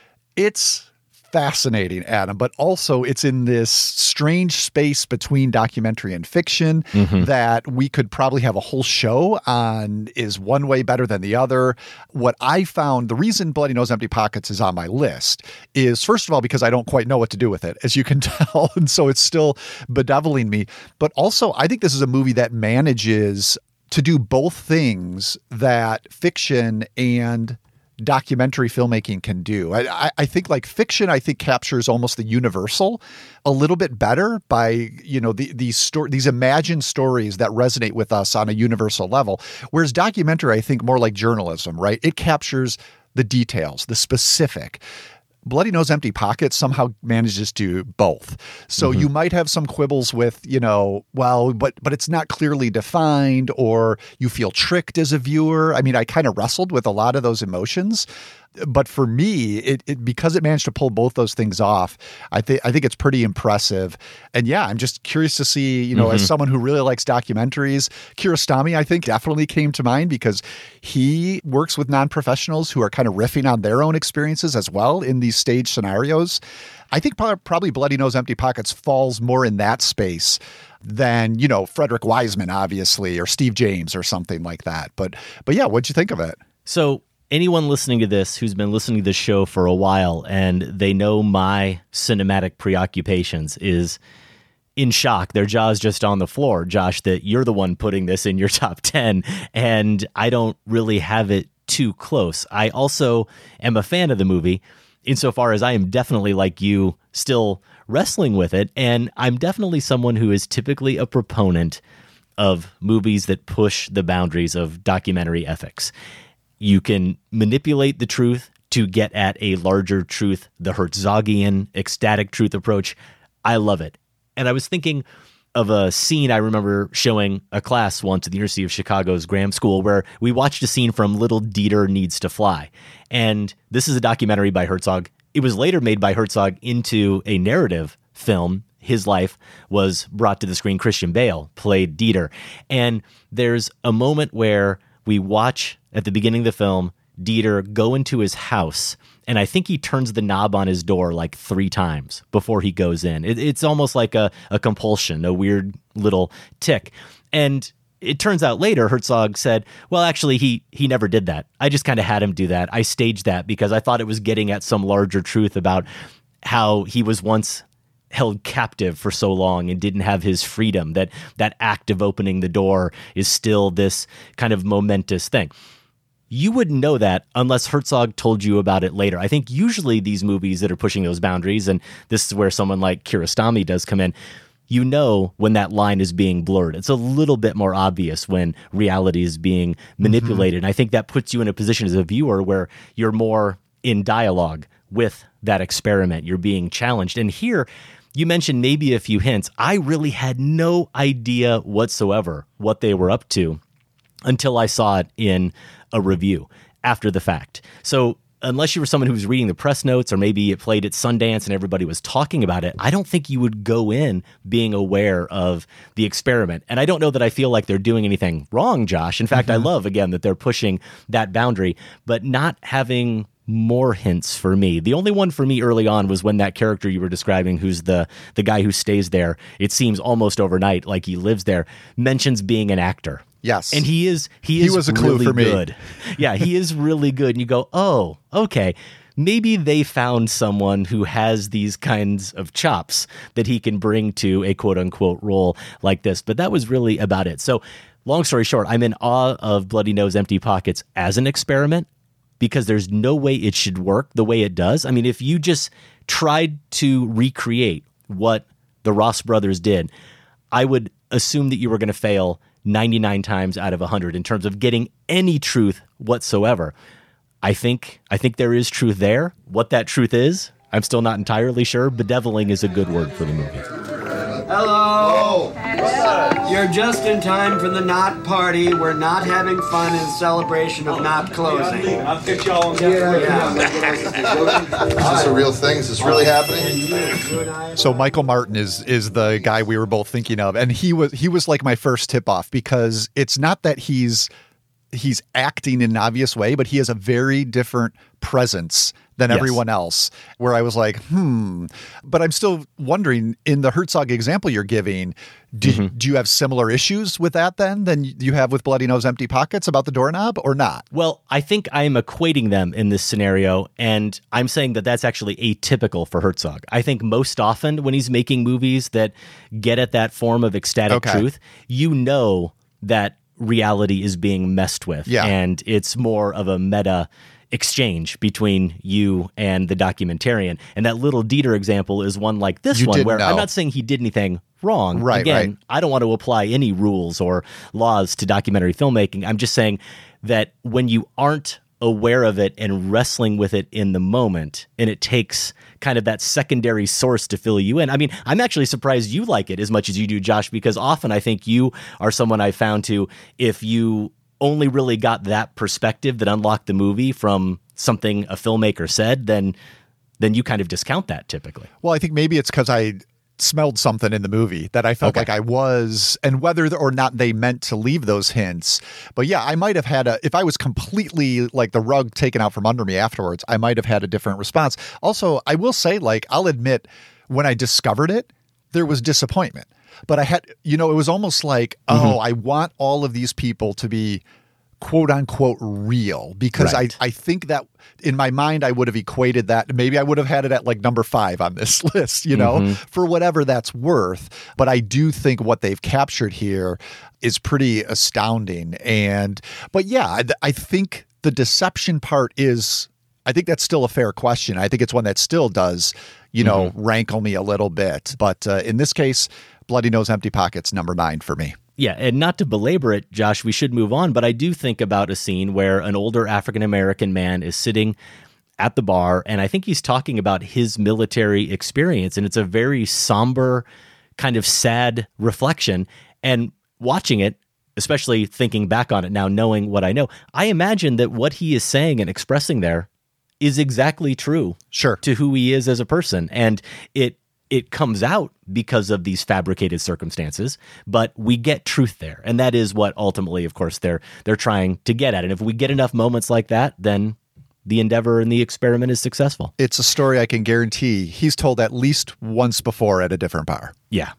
It's fascinating, Adam, but also it's in this strange space between documentary and fiction Mhm. that we could probably have a whole show on. Is one way better than the other? What I found, the reason Bloody Nose Empty Pockets is on my list is, first of all, because I don't quite know what to do with it, as you can tell. And so it's still bedeviling me. But also, I think this is a movie that manages to do both things that fiction and documentary filmmaking can do. I, I, I think like fiction, I think captures almost the universal a little bit better by, you know, the, these story, these imagined stories that resonate with us on a universal level. Whereas documentary, I think more like journalism, right? It captures the details, the specific. Bloody Nose Empty Pockets somehow manages to both. So Mhm. you might have some quibbles with, you know, well, but but it's not clearly defined, or you feel tricked as a viewer. I mean, I kind of wrestled with a lot of those emotions. But for me, it, it because it managed to pull both those things off, I think I think it's pretty impressive. And yeah, I'm just curious to see, you know, Mhm. as someone who really likes documentaries, Kiarostami, I think definitely came to mind because he works with non-professionals who are kind of riffing on their own experiences as well in these stage scenarios. I think prob- probably Bloody Nose Empty Pockets falls more in that space than, you know, Frederick Wiseman, obviously, or Steve James or something like that. But but yeah, what'd you think of it? So anyone listening to this who's been listening to this show for a while and they know my cinematic preoccupations is in shock. Their jaw's just on the floor, Josh, that you're the one putting this in your top ten, and I don't really have it too close. I also am a fan of the movie insofar as I am definitely, like you, still wrestling with it, and I'm definitely someone who is typically a proponent of movies that push the boundaries of documentary ethics. You can manipulate the truth to get at a larger truth, the Herzogian ecstatic truth approach. I love it. And I was thinking of a scene I remember showing a class once at the University of Chicago's Graham School where we watched a scene from Little Dieter Needs to Fly. And this is a documentary by Herzog. It was later made by Herzog into a narrative film. His life was brought to the screen. Christian Bale played Dieter. And there's a moment where we watch at the beginning of the film Dieter go into his house, and I think he turns the knob on his door like three times before he goes in. It, it's almost like a, a compulsion, a weird little tick. And it turns out later Herzog said, well, actually, he he never did that. I just kind of had him do that. I staged that because I thought it was getting at some larger truth about how he was once held captive for so long and didn't have his freedom, that that act of opening the door is still this kind of momentous thing. You wouldn't know that unless Herzog told you about it later. I think usually these movies that are pushing those boundaries, and this is where someone like Kiarostami does come in, you know when that line is being blurred. It's a little bit more obvious when reality is being manipulated. Mm-hmm. And I think that puts you in a position as a viewer where you're more in dialogue with that experiment. You're being challenged. And here, you mentioned maybe a few hints. I really had no idea whatsoever what they were up to until I saw it in a review after the fact. So unless you were someone who was reading the press notes, or maybe it played at Sundance and everybody was talking about it, I don't think you would go in being aware of the experiment. And I don't know that I feel like they're doing anything wrong, Josh. In fact, mm-hmm. I love, again, that they're pushing that boundary, but not having more hints for me. The only one for me early on was when that character you were describing, who's the the guy who stays there, it seems almost overnight, like he lives there, mentions being an actor. Yes. And he is he, He is was a clue really for me. good. Yeah, he is really good. And you go, oh, okay. Maybe they found someone who has these kinds of chops that he can bring to a quote unquote role like this. But that was really about it. So long story short, I'm in awe of Bloody Nose, Empty Pockets as an experiment because there's no way it should work the way it does. I mean, if you just tried to recreate what the Ross brothers did, I would assume that you were going to fail ninety-nine times out of one hundred in terms of getting any truth whatsoever. I think I think there is truth there. What that truth is, I'm still not entirely sure. Bedeviling is a good word for the movie. Hello. You're just in time for the Knot party. We're not having fun in celebration of Knot closing. I'll get y'all. Yeah. Is this a real thing? Is this really happening? So Michael Martin is is the guy we were both thinking of, and he was he was like my first tip off because it's not that he's he's acting in an obvious way, but he has a very different presence than Yes. everyone else, where I was like, hmm. But I'm still wondering, in the Herzog example you're giving, do, Mm-hmm. do you have similar issues with that then than you have with Bloody Nose, Empty Pockets about the doorknob or not? Well, I think I'm equating them in this scenario, and I'm saying that that's actually atypical for Herzog. I think most often when he's making movies that get at that form of ecstatic Okay. truth, you know that reality is being messed with, Yeah. and it's more of a meta exchange between you and the documentarian. And that Little Dieter example is one like this You one didn't where know. I'm not saying he did anything wrong. Right, Again, right. I don't want to apply any rules or laws to documentary filmmaking. I'm just saying that when you aren't aware of it and wrestling with it in the moment, and it takes kind of that secondary source to fill you in. I mean, I'm actually surprised you like it as much as you do, Josh, because often I think you are someone I found to, if you only really got that perspective that unlocked the movie from something a filmmaker said, then then you kind of discount that typically. Well, I think maybe it's because I smelled something in the movie that I felt Okay. like I was, and whether or not they meant to leave those hints. But yeah, I might have had a, if I was completely like the rug taken out from under me afterwards, I might have had a different response. Also, I will say, like, I'll admit, when I discovered it, there was disappointment. But I had, you know, it was almost like, Mm-hmm. oh, I want all of these people to be quote unquote real, because Right. I, I think that in my mind, I would have equated that. Maybe I would have had it at like number five on this list, you know, Mhm. for whatever that's worth. But I do think what they've captured here is pretty astounding. And, but yeah, I, I think the deception part is, I think that's still a fair question. I think it's one that still does, you know, Mm-hmm. rankle me a little bit. But uh, in this case, Bloody Nose, Empty Pockets, number nine for me. Yeah, and not to belabor it, Josh, we should move on, but I do think about a scene where an older African-American man is sitting at the bar, and I think he's talking about his military experience, and it's a very somber, kind of sad reflection. And watching it, especially thinking back on it now, knowing what I know, I imagine that what he is saying and expressing there is exactly true sure. to who he is as a person. And it it comes out because of these fabricated circumstances, but we get truth there. And that is what ultimately, of course, they're they're trying to get at. And if we get enough moments like that, then the endeavor and the experiment is successful. It's a story I can guarantee he's told at least once before at a different bar. Yeah.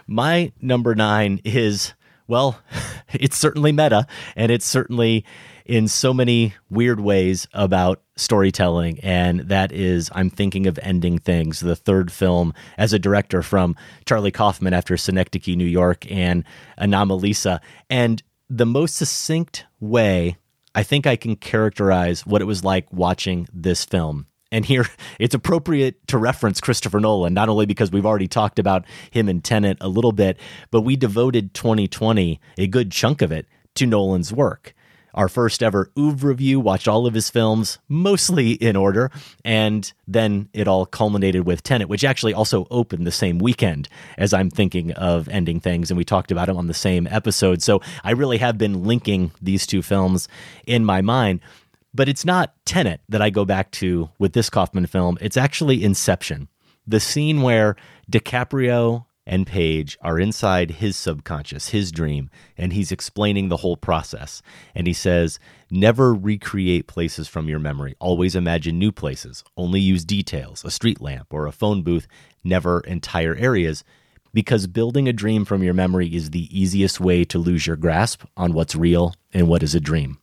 My number nine is, well, it's certainly meta, and it's certainly in so many weird ways about storytelling. And that is, I'm thinking of Ending Things, the third film as a director from Charlie Kaufman after Synecdoche, New York, and Anomalisa. And the most succinct way I think I can characterize what it was like watching this film. And here, it's appropriate to reference Christopher Nolan, not only because we've already talked about him in Tenet a little bit, but we devoted twenty twenty, a good chunk of it, to Nolan's work. Our first ever Oeuvre review, watched all of his films, mostly in order, and then it all culminated with Tenet, which actually also opened the same weekend as I'm thinking of Ending Things, and we talked about him on the same episode. So I really have been linking these two films in my mind. But it's not Tenet that I go back to with this Kaufman film. It's actually Inception. The scene where DiCaprio and Page are inside his subconscious, his dream, and he's explaining the whole process. And he says, never recreate places from your memory. Always imagine new places. Only use details, a street lamp or a phone booth, never entire areas. because building a dream from your memory is the easiest way to lose your grasp on what's real and what is a dream.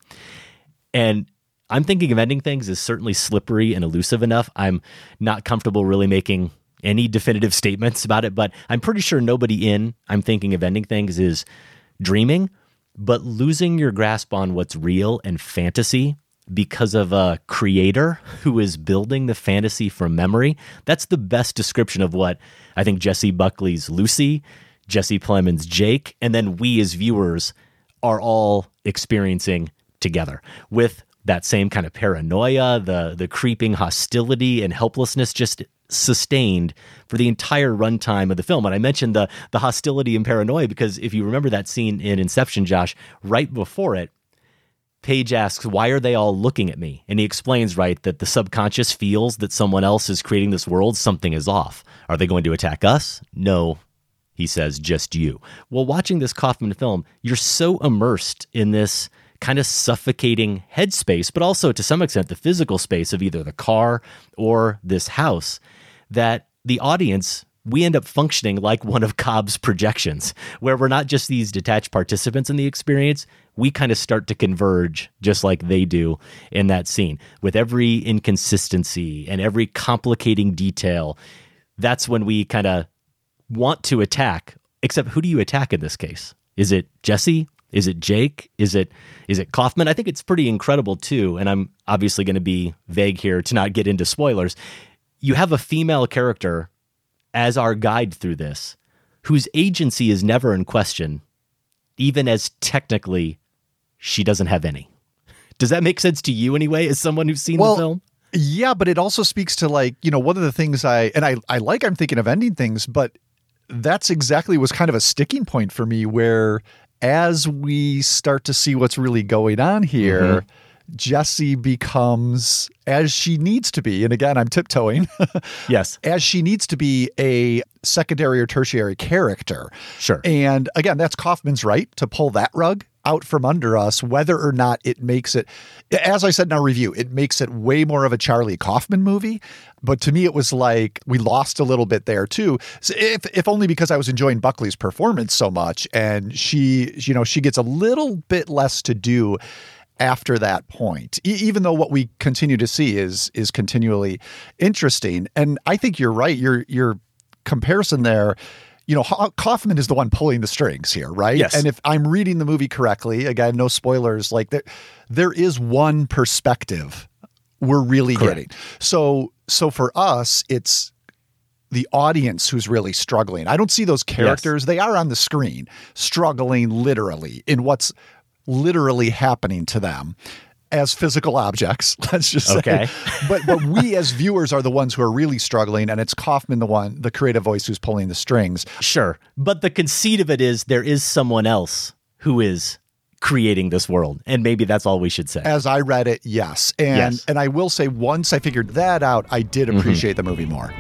And I'm thinking of ending things is certainly slippery and elusive enough. I'm not comfortable really making any definitive statements about it, but I'm pretty sure nobody in I'm thinking of ending things is dreaming, but losing your grasp on what's real and fantasy because of a creator who is building the fantasy from memory. That's the best description of what I think Jessie Buckley's Lucy, Jesse Plemons' Jake, and then we as viewers are all experiencing together with that same kind of paranoia, the the creeping hostility and helplessness just sustained for the entire runtime of the film. And I mentioned the the hostility and paranoia because if you remember that scene in Inception, Josh, right before it, Paige asks, why are they all looking at me? And he explains, right, that the subconscious feels that someone else is creating this world. Something is off. Are they going to attack us? No, he says, just you. Well, watching this Kaufman film, you're so immersed in this kind of suffocating headspace, but also to some extent the physical space of either the car or this house, that the audience, we end up functioning like one of Cobb's projections, where we're not just these detached participants in the experience. We kind of start to converge just like they do in that scene. With every inconsistency and every complicating detail, that's when we kind of want to attack. Except who do you attack in this case? Is it Jesse? Is it Jake? Is it is it Kaufman? I think it's pretty incredible too, and I'm obviously going to be vague here to not get into spoilers. You have a female character as our guide through this, whose agency is never in question, even as technically she doesn't have any. Does that make sense to you anyway, as someone who's seen well, the film? Yeah, but it also speaks to, like, you know, one of the things I, and I, I like, I'm thinking of ending things, but that's exactly was kind of a sticking point for me where as we start to see what's really going on here, mm-hmm. Jessie becomes, as she needs to be, and again, I'm tiptoeing. Yes. As she needs to be a secondary or tertiary character. Sure. And again, that's Kaufman's right to pull that rug out from under us, whether or not it makes it, as I said in our review, it makes it way more of a Charlie Kaufman movie. But to me, it was like we lost a little bit there too. So if, if only because I was enjoying Buckley's performance so much, and she, you know, she gets a little bit less to do after that point, e- even though what we continue to see is is continually interesting. And I think you're right. Your your comparison there, you know, Kaufman is the one pulling the strings here, right? Yes. And if I'm reading the movie correctly, again, no spoilers, like there, there is one perspective we're really Correct. getting. So, so for us, it's the audience who's really struggling. I don't see those characters. Yes. They are on the screen struggling literally in what's literally happening to them as physical objects, let's just say. Okay. but but we as viewers are the ones who are really struggling, and it's Kaufman, the one, the creative voice who's pulling the strings. Sure. But the conceit of it is there is someone else who is creating this world, and maybe that's all we should say. As I read it, yes. And yes. and I will say, once I figured that out, I did appreciate mm-hmm. the movie more.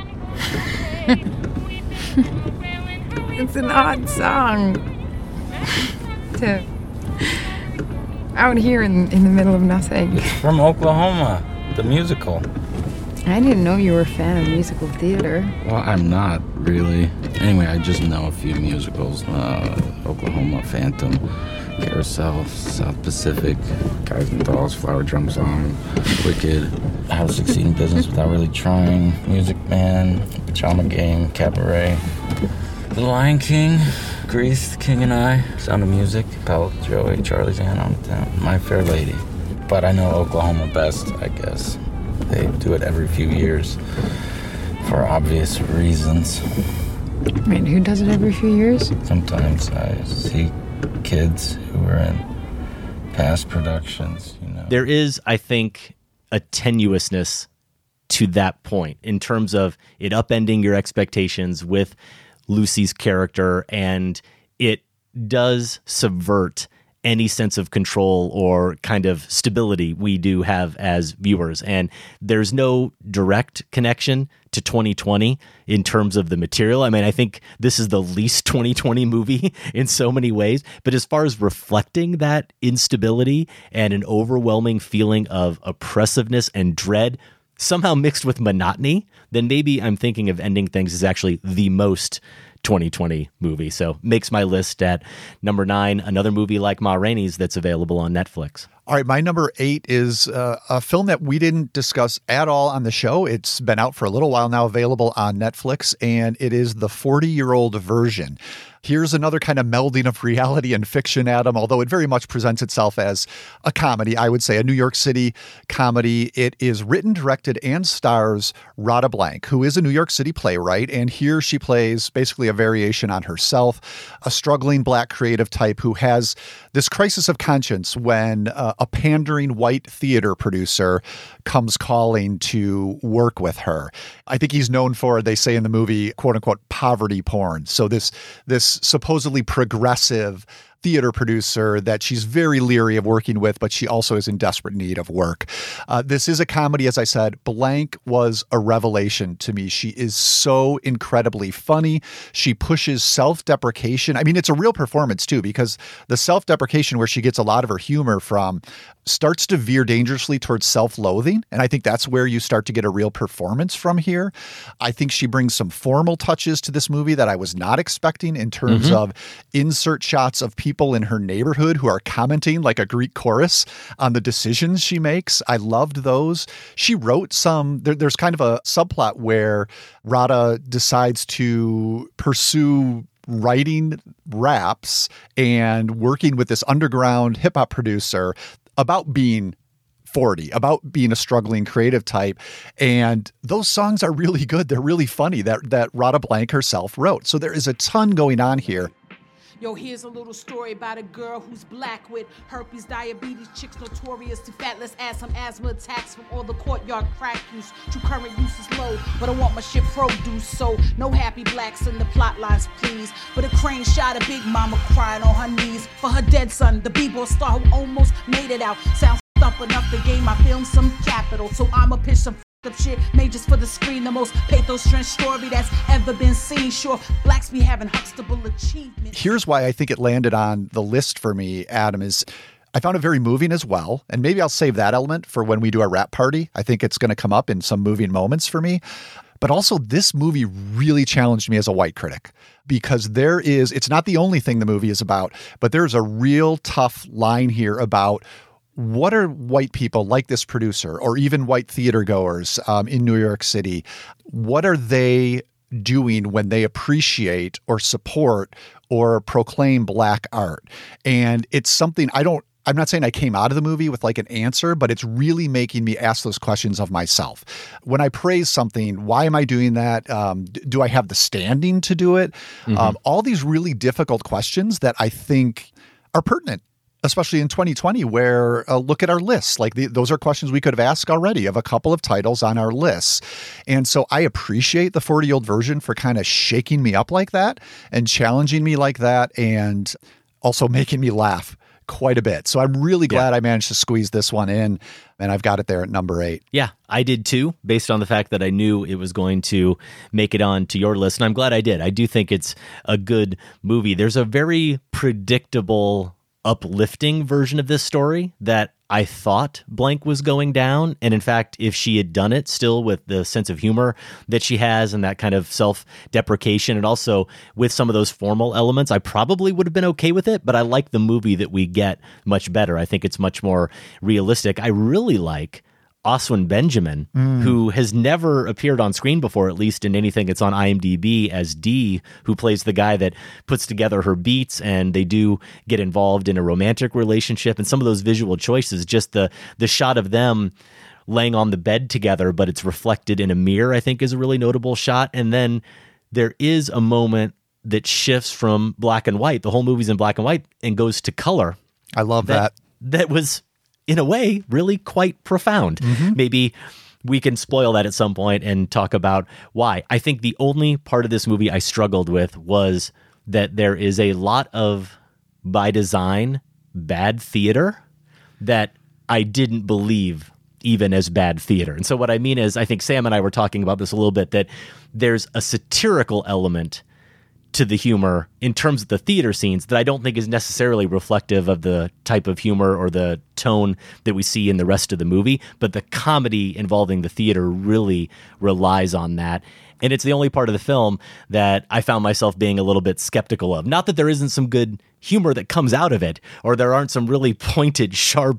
It's an odd song to out here in, in the middle of nothing. It's from Oklahoma, the musical. I didn't know you were a fan of musical theater. Well, I'm not really. Anyway, I just know a few musicals. Uh, Oklahoma, Phantom, Carousel, South Pacific, Guys and Dolls, Flower Drum Song, Wicked, How to Succeed in Business Without Really Trying, Music Man, Pajama Game, Cabaret, The Lion King, Grease, King and I, Sound of Music, Pal, Joey, Charlie's Aunt on the Town, My Fair Lady. But I know Oklahoma best, I guess. They do it every few years for obvious reasons. Wait, who does it every few years? Sometimes I see kids who are in past productions, you know. There is, I think, a tenuousness to that point in terms of it upending your expectations with Lucy's character, and it does subvert any sense of control or kind of stability we do have as viewers. And there's no direct connection to twenty twenty in terms of the material. I mean, I think this is the least twenty twenty movie in so many ways, but as far as reflecting that instability and an overwhelming feeling of oppressiveness and dread, somehow mixed with monotony, then maybe I'm thinking of Ending Things is actually the most twenty twenty movie. So makes my list at number nine, another movie like Ma Rainey's that's available on Netflix. All right, my number eight is uh, a film that we didn't discuss at all on the show. It's been out for a little while now, available on Netflix, and it is The forty-Year-Old Virgin. Here's another kind of melding of reality and fiction, Adam, although it very much presents itself as a comedy, I would say, a New York City comedy. It is written, directed, and stars Radha Blank, who is a New York City playwright, and here she plays basically a variation on herself, a struggling Black creative type who has this crisis of conscience when uh, a pandering white theater producer comes calling to work with her. I think he's known for, they say in the movie, quote unquote, poverty porn. So this this supposedly progressive theater producer that she's very leery of working with, but she also is in desperate need of work. Uh, this is a comedy, as I said. Blank was a revelation to me. She is so incredibly funny. She pushes self-deprecation. I mean, it's a real performance too, because the self-deprecation where she gets a lot of her humor from starts to veer dangerously towards self-loathing. And I think that's where you start to get a real performance from here. I think she brings some formal touches to this movie that I was not expecting in terms Mm-hmm. of insert shots of people in her neighborhood who are commenting like a Greek chorus on the decisions she makes. I loved those. She wrote some, there, there's kind of a subplot where Radha decides to pursue writing raps and working with this underground hip hop producer about being forty, about being a struggling creative type. And those songs are really good. They're really funny that, that Radha Blank herself wrote. So there is a ton going on here. Yo, here's a little story about a girl who's black with herpes, diabetes, chicks notorious to fat. Let's add some asthma attacks from all the courtyard crack use. True current use is low, but I want my shit produce. So no happy blacks in the plot lines, please. But a crane shot a big mama crying on her knees for her dead son, the b-boy star who almost made it out. Sounds up enough to gain my film some capital. So I'ma pitch some up shit made just for the screen, the most pathos-drenched story that's ever been seen. Sure, blacks be having Huxtable achievements. Here's why I think it landed on the list for me, Adam, is I found it very moving as well. And maybe I'll save that element for when we do our rap party. I think it's going to come up in some moving moments for me. But also this movie really challenged me as a white critic because there is, it's not the only thing the movie is about, but there's a real tough line here about what are white people like this producer or even white theater goers um, in New York City? What are they doing when they appreciate or support or proclaim Black art? And it's something I don't, I'm not saying I came out of the movie with like an answer, but it's really making me ask those questions of myself. When I praise something, why am I doing that? Um, do I have the standing to do it? Mm-hmm. Um, all these really difficult questions that I think are pertinent, especially in twenty twenty, where uh, look at our lists. Like the, those are questions we could have asked already of a couple of titles on our lists. And so I appreciate the forty-year-old version for kind of shaking me up like that and challenging me like that and also making me laugh quite a bit. So I'm really glad yeah. I managed to squeeze this one in, and I've got it there at number eight. Yeah, I did too, based on the fact that I knew it was going to make it on to your list. And I'm glad I did. I do think it's a good movie. There's a very predictable, uplifting version of this story that I thought Blank was going down. And in fact, if she had done it still with the sense of humor that she has and that kind of self-deprecation and also with some of those formal elements, I probably would have been okay with it. But I like the movie that we get much better. I think it's much more realistic. I really like Oswin Benjamin, mm. who has never appeared on screen before, at least in anything that's on IMDb, as Dee, who plays the guy that puts together her beats, and they do get involved in a romantic relationship. And some of those visual choices, just the the shot of them laying on the bed together, but it's reflected in a mirror, I think is a really notable shot. And then there is a moment that shifts from black and white. The whole movie's in black and white and goes to color. I love that. That, that was, in a way, really quite profound. Mm-hmm. Maybe we can spoil that at some point and talk about why. I think the only part of this movie I struggled with was that there is a lot of, by design, bad theater that I didn't believe even as bad theater. And so what I mean is, I think Sam and I were talking about this a little bit, that there's a satirical element to the humor in terms of the theater scenes that I don't think is necessarily reflective of the type of humor or the tone that we see in the rest of the movie. But the comedy involving the theater really relies on that. And it's the only part of the film that I found myself being a little bit skeptical of. Not that there isn't some good humor that comes out of it, or there aren't some really pointed, sharp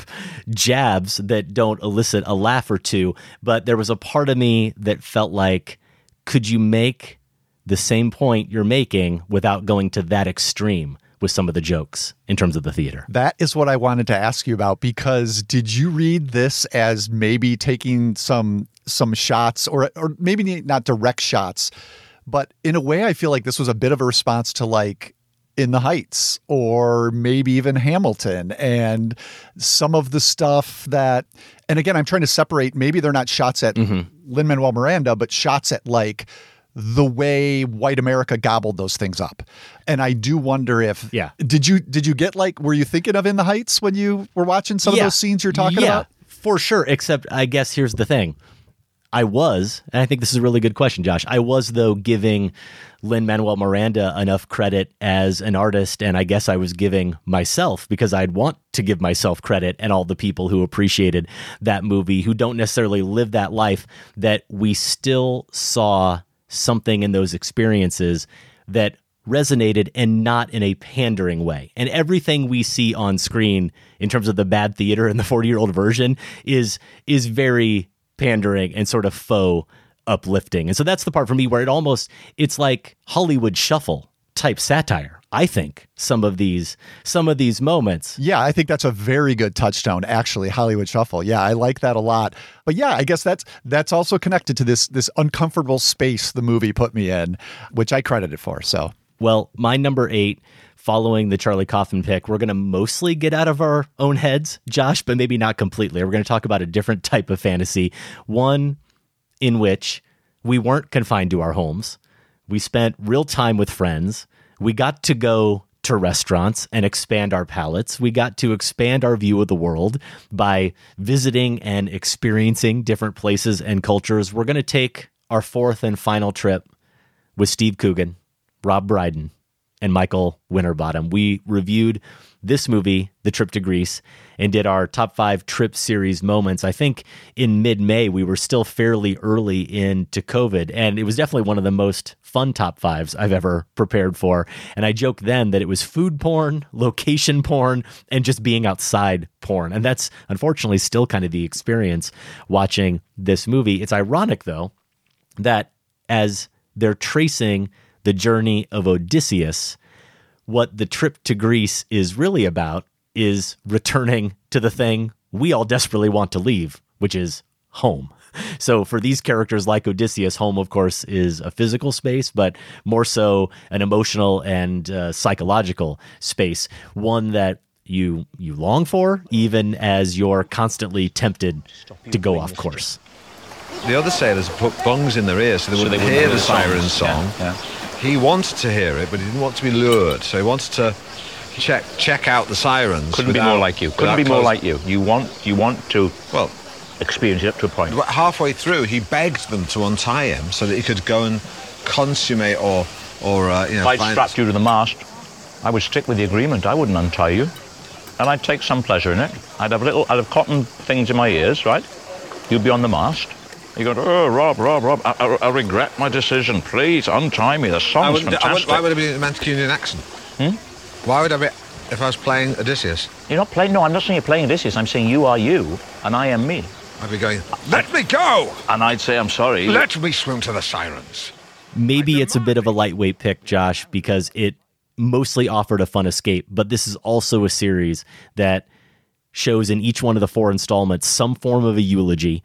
jabs that don't elicit a laugh or two, but there was a part of me that felt like, could you make the same point you're making without going to that extreme with some of the jokes in terms of the theater? That is what I wanted to ask you about, because did you read this as maybe taking some some shots, or or maybe not direct shots, but in a way I feel like this was a bit of a response to like In the Heights, or maybe even Hamilton, and some of the stuff that, and again, I'm trying to separate, maybe they're not shots at mm-hmm. Lin-Manuel Miranda, but shots at like the way white America gobbled those things up. And I do wonder if, yeah. did you, did you get like, were you thinking of In the Heights when you were watching some yeah. of those scenes you're talking yeah, about? For sure. Except I guess here's the thing. I was, and I think this is a really good question, Josh. I was, though, giving Lin-Manuel Miranda enough credit as an artist, and I guess I was giving myself, because I'd want to give myself credit, and all the people who appreciated that movie, who don't necessarily live that life, that we still saw something in those experiences that resonated, and not in a pandering way. And everything we see on screen in terms of the bad theater and the forty-year-old version is is very pandering and sort of faux uplifting. And so that's the part for me where it almost, it's like Hollywood Shuffle type satire. I think some of these, some of these moments. Yeah, I think that's a very good touchstone, actually, Hollywood Shuffle. Yeah, I like that a lot. But yeah, I guess that's that's also connected to this this uncomfortable space the movie put me in, which I credited for. So, well, my number eight, following the Charlie Kaufman pick, we're going to mostly get out of our own heads, Josh, but maybe not completely. We're going to talk about a different type of fantasy, one in which we weren't confined to our homes. We spent real time with friends. We got to go to restaurants and expand our palates. We got to expand our view of the world by visiting and experiencing different places and cultures. We're going to take our fourth and final trip with Steve Coogan, Rob Brydon, and Michael Winterbottom. We reviewed this movie, The Trip to Greece, and did our top five trip series moments. I think in mid-May, we were still fairly early into COVID, and it was definitely one of the most fun top fives I've ever prepared for. And I joked then that it was food porn, location porn, and just being outside porn. And that's unfortunately still kind of the experience watching this movie. It's ironic, though, that as they're tracing the journey of Odysseus, what The Trip to Greece is really about is returning to the thing we all desperately want to leave, which is home. So for these characters like Odysseus, home, of course, is a physical space, but more so an emotional and uh, psychological space, one that you you long for, even as you're constantly tempted to go off course. The other sailors put bungs in their ears so they wouldn't, so they wouldn't hear the siren song. Yeah, yeah. He wanted to hear it, but he didn't want to be lured. So he wanted to check check out the sirens. Couldn't without, be more like you. Couldn't be more close. like you. You want you want to well experience it up to a point. Halfway through, he begged them to untie him so that he could go and consummate or or uh, you know. If I'd strapped you to the mast, I would stick with the agreement. I wouldn't untie you, and I'd take some pleasure in it. I'd have little, I'd have cotton things in my ears, right? You'd be on the mast. You go, oh, Rob, Rob, Rob, I, I, I regret my decision. Please untie me. The song's fantastic. I would, why would it be a Mancunian accent? Hmm? Why would I be, if I was playing Odysseus? You're not playing, no, I'm not saying you're playing Odysseus. I'm saying you are you, and I am me. I'd be going, let me go! And I'd say, I'm sorry. Let me swim to the sirens. Maybe it's a bit of a lightweight pick, Josh, because it mostly offered a fun escape, but this is also a series that shows in each one of the four installments some form of a eulogy,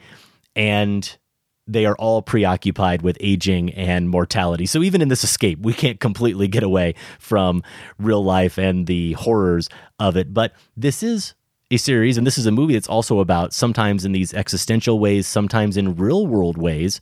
and they are all preoccupied with aging and mortality. So even in this escape, we can't completely get away from real life and the horrors of it. But this is a series, and this is a movie that's also about, sometimes in these existential ways, sometimes in real world ways,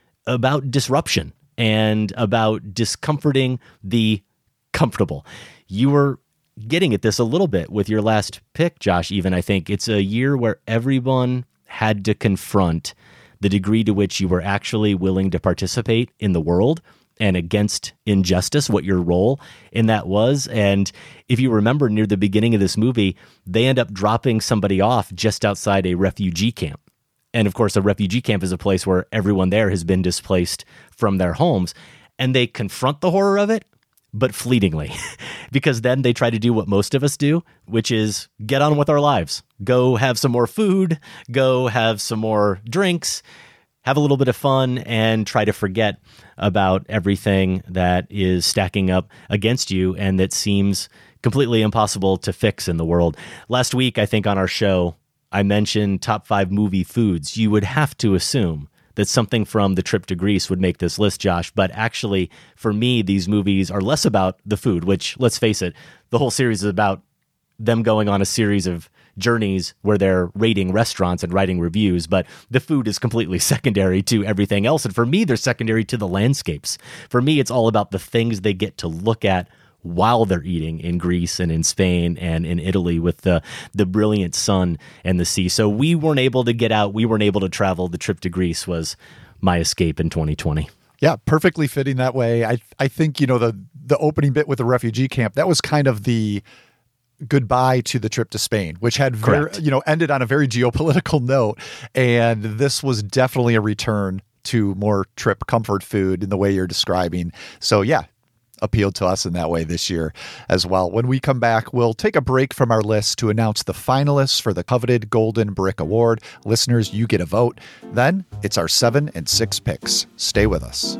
about disruption and about discomforting the comfortable. You were getting at this a little bit with your last pick, Josh, even. I think it's a year where everyone had to confront the degree to which you were actually willing to participate in the world and against injustice, what your role in that was. And if you remember, near the beginning of this movie, they end up dropping somebody off just outside a refugee camp. And of course, a refugee camp is a place where everyone there has been displaced from their homes. And they confront the horror of it, but fleetingly, because then they try to do what most of us do, which is get on with our lives. Go have some more food, go have some more drinks, have a little bit of fun, and try to forget about everything that is stacking up against you and that seems completely impossible to fix in the world. Last week, I think on our show, I mentioned top five movie foods. You would have to assume that something from The Trip to Greece would make this list, Josh. But actually, for me, these movies are less about the food, which, let's face it, the whole series is about them going on a series of journeys where they're rating restaurants and writing reviews. But the food is completely secondary to everything else. And for me, they're secondary to the landscapes. For me, it's all about the things they get to look at while they're eating in Greece and in Spain and in Italy with the the brilliant sun and the sea. So we weren't able to get out. We weren't able to travel. The Trip to Greece was my escape in twenty twenty. Yeah, perfectly fitting that way. I I think, you know, the the opening bit with the refugee camp, that was kind of the goodbye to the trip to Spain, which had very, you know, ended on a very geopolitical note. And this was definitely a return to more trip comfort food in the way you're describing. So yeah, appealed to us in that way this year as well. When we come back, we'll take a break from our list to announce the finalists for the coveted Golden Brick Award. Listeners, you get a vote. Then it's our seven and six picks. Stay with us.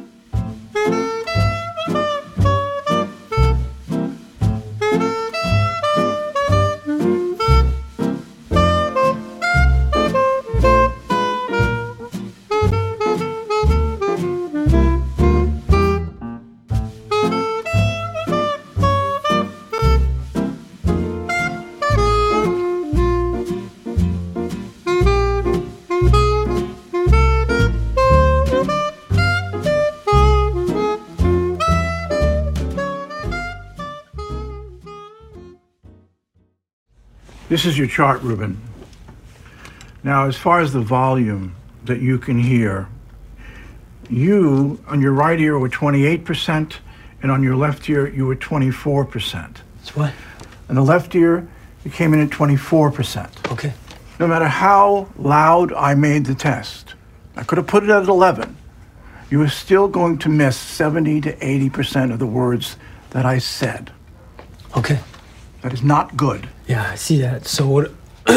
This is your chart, Ruben. Now, as far as the volume that you can hear, you, on your right ear, were twenty-eight percent, and on your left ear, you were twenty-four percent. That's what? On the left ear, you came in at twenty-four percent. Okay. No matter how loud I made the test, I could have put it at eleven, you were still going to miss seventy to eighty percent of the words that I said. Okay. That is not good. Yeah, I see that. So what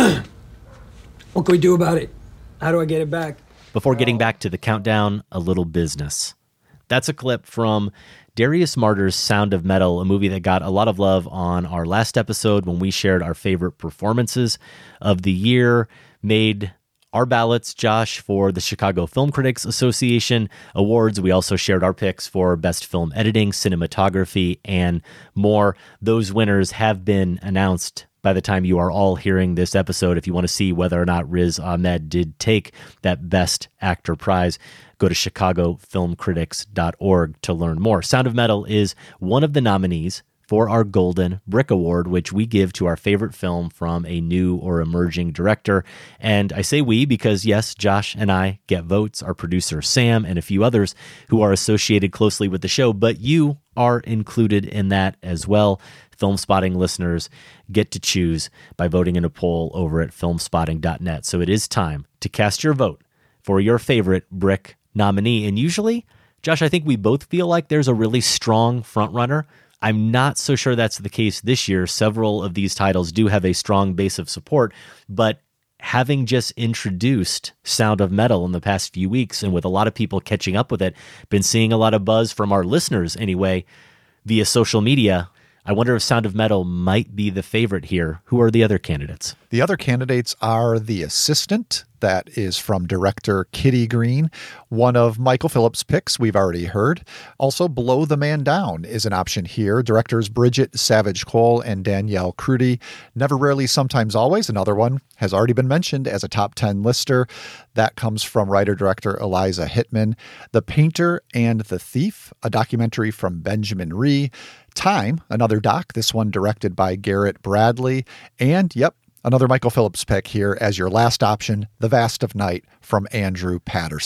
what can we do about it? How do I get it back? Before getting back to the countdown, a little business. That's a clip from Darius Marder's Sound of Metal, a movie that got a lot of love on our last episode when we shared our favorite performances of the year, made our ballots, Josh, for the Chicago Film Critics Association Awards. We also shared our picks for Best Film Editing, Cinematography, and more. Those winners have been announced by the time you are all hearing this episode. If you want to see whether or not Riz Ahmed did take that Best Actor prize, go to chicago film critics dot org to learn more. Sound of Metal is one of the nominees for our Golden Brick Award, which we give to our favorite film from a new or emerging director. And I say we because, yes, Josh and I get votes, our producer Sam, and a few others who are associated closely with the show, but you are included in that as well. Film Spotting listeners get to choose by voting in a poll over at film spotting dot net. So it is time to cast your vote for your favorite Brick nominee. And usually, Josh, I think we both feel like there's a really strong frontrunner. I'm not so sure that's the case this year. Several of these titles do have a strong base of support, but having just introduced Sound of Metal in the past few weeks, and with a lot of people catching up with it, been seeing a lot of buzz from our listeners anyway, via social media, I wonder if Sound of Metal might be the favorite here. Who are the other candidates? The other candidates are The Assistant. That is from director Kitty Green, one of Michael Phillips' picks we've already heard. Also, Blow the Man Down is an option here. Directors Bridget Savage Cole and Danielle Crudy. Never, Rarely, Sometimes, Always, another one, has already been mentioned as a top ten lister. That comes from writer-director Eliza Hittman. The Painter and the Thief, a documentary from Benjamin Rhee. Time, another doc, this one directed by Garrett Bradley. And, yep, another Michael Phillips pick here as your last option, The Vast of Night from Andrew Patterson.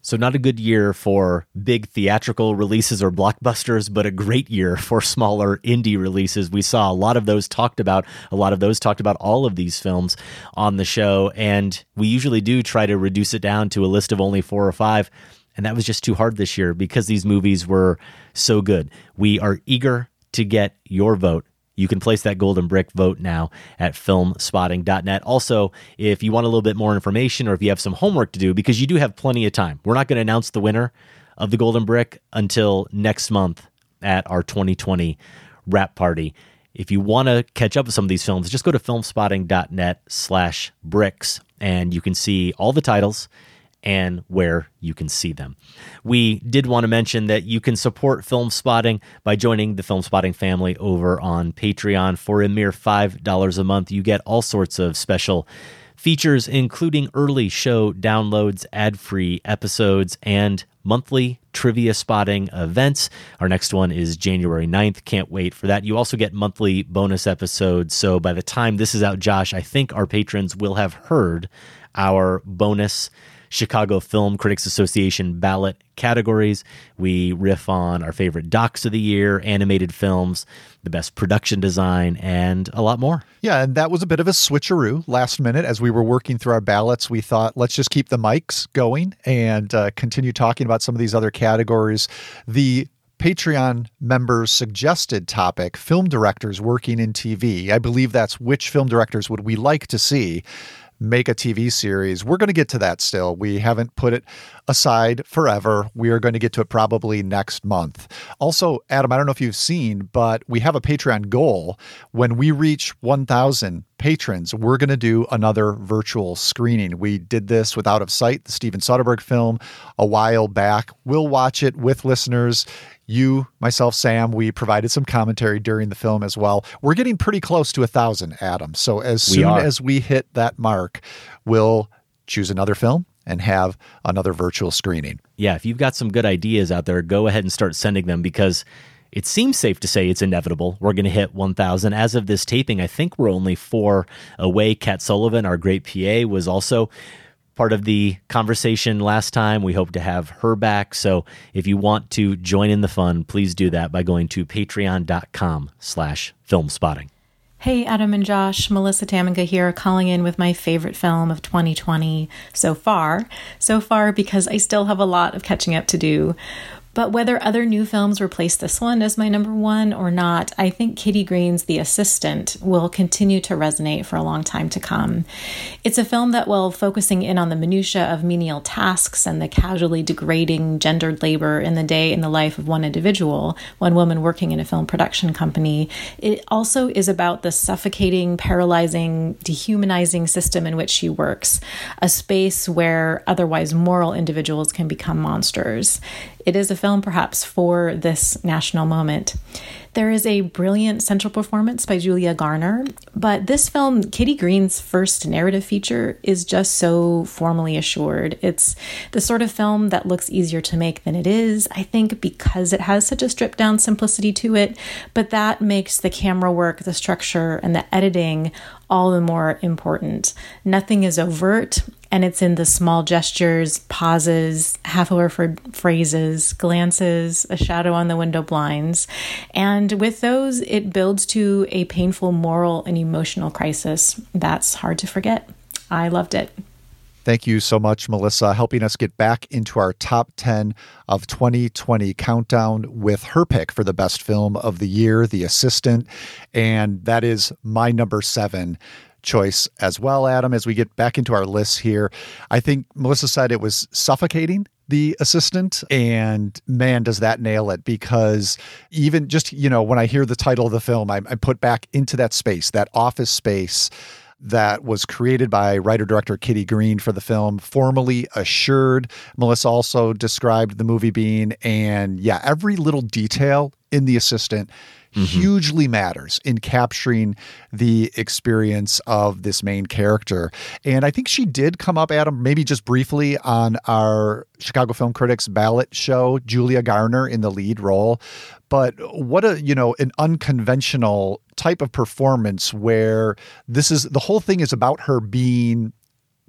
So not a good year for big theatrical releases or blockbusters, but a great year for smaller indie releases. We saw a lot of those talked about. A lot of those talked about all of these films on the show. And we usually do try to reduce it down to a list of only four or five. And that was just too hard this year because these movies were so good. We are eager to get your vote. You can place that golden brick vote now at film spotting dot net. Also, if you want a little bit more information or if you have some homework to do, because you do have plenty of time, we're not going to announce the winner of the golden brick until next month at our twenty twenty wrap party. If you want to catch up with some of these films, just go to film spotting dot net slash bricks and you can see all the titles and where you can see them. We did want to mention that you can support Film Spotting by joining the Film Spotting family over on Patreon. For a mere five dollars a month, you get all sorts of special features, including early show downloads, ad-free episodes, and monthly trivia spotting events. Our next one is January ninth. Can't wait for that. You also get monthly bonus episodes. So by the time this is out, Josh, I think our patrons will have heard our bonus Chicago Film Critics Association ballot categories. We riff on our favorite docs of the year, animated films, the best production design, and a lot more. Yeah, and that was a bit of a switcheroo last minute. As we were working through our ballots, we thought, let's just keep the mics going and uh, continue talking about some of these other categories. The Patreon members suggested topic, film directors working in T V. I believe that's which film directors would we like to see make a T V series. We're going to get to that still. We haven't put it aside forever. We are going to get to it probably next month. Also, Adam, I don't know if you've seen, but we have a Patreon goal. When we reach one thousand patrons, we're going to do another virtual screening. We did this with Out of Sight, the Steven Soderbergh film, a while back. We'll watch it with listeners. You, myself, Sam, we provided some commentary during the film as well. We're getting pretty close to a thousand, Adam. So as soon as we hit that mark, we'll choose another film and have another virtual screening. Yeah, if you've got some good ideas out there, go ahead and start sending them because it seems safe to say it's inevitable. We're going to hit one thousand. As of this taping, I think we're only four away. Kat Sullivan, our great P A, was also part of the conversation last time. We hope to have her back. So if you want to join in the fun, please do that by going to patreon.com slash filmspotting. Hey, Adam and Josh, Melissa Taminga here, calling in with my favorite film of twenty twenty so far. So far because I still have a lot of catching up to do. But whether other new films replace this one as my number one or not, I think Kitty Green's The Assistant will continue to resonate for a long time to come. It's a film that, while focusing in on the minutiae of menial tasks and the casually degrading gendered labor in the day in the life of one individual, one woman working in a film production company, it also is about the suffocating, paralyzing, dehumanizing system in which she works, a space where otherwise moral individuals can become monsters. It is a film perhaps for this national moment. There is a brilliant central performance by Julia Garner, but this film, Kitty Green's first narrative feature, is just so formally assured. It's the sort of film that looks easier to make than it is, I think because it has such a stripped down simplicity to it, but that makes the camera work, the structure, and the editing all the more important. Nothing is overt, and it's in the small gestures, pauses, half-over phrases, glances, a shadow on the window blinds. And with those, it builds to a painful moral and emotional crisis that's hard to forget. I loved it. Thank you so much, Melissa, helping us get back into our top ten of twenty twenty countdown with her pick for the best film of the year, The Assistant. And that is my number seven choice as well, Adam, as we get back into our lists here. I think Melissa said it was suffocating, The Assistant, and man, does that nail it, because even just, you know, when I hear the title of the film, I, I put back into that space, that office space that was created by writer-director Kitty Green for the film, formally assured. Melissa also described the movie being, and yeah, every little detail in The Assistant mm-hmm. hugely matters in capturing the experience of this main character. And I think she did come up, Adam, maybe just briefly on our Chicago Film Critics ballot show, Julia Garner in the lead role. But what a, you know, an unconventional type of performance where this is, the whole thing is about her being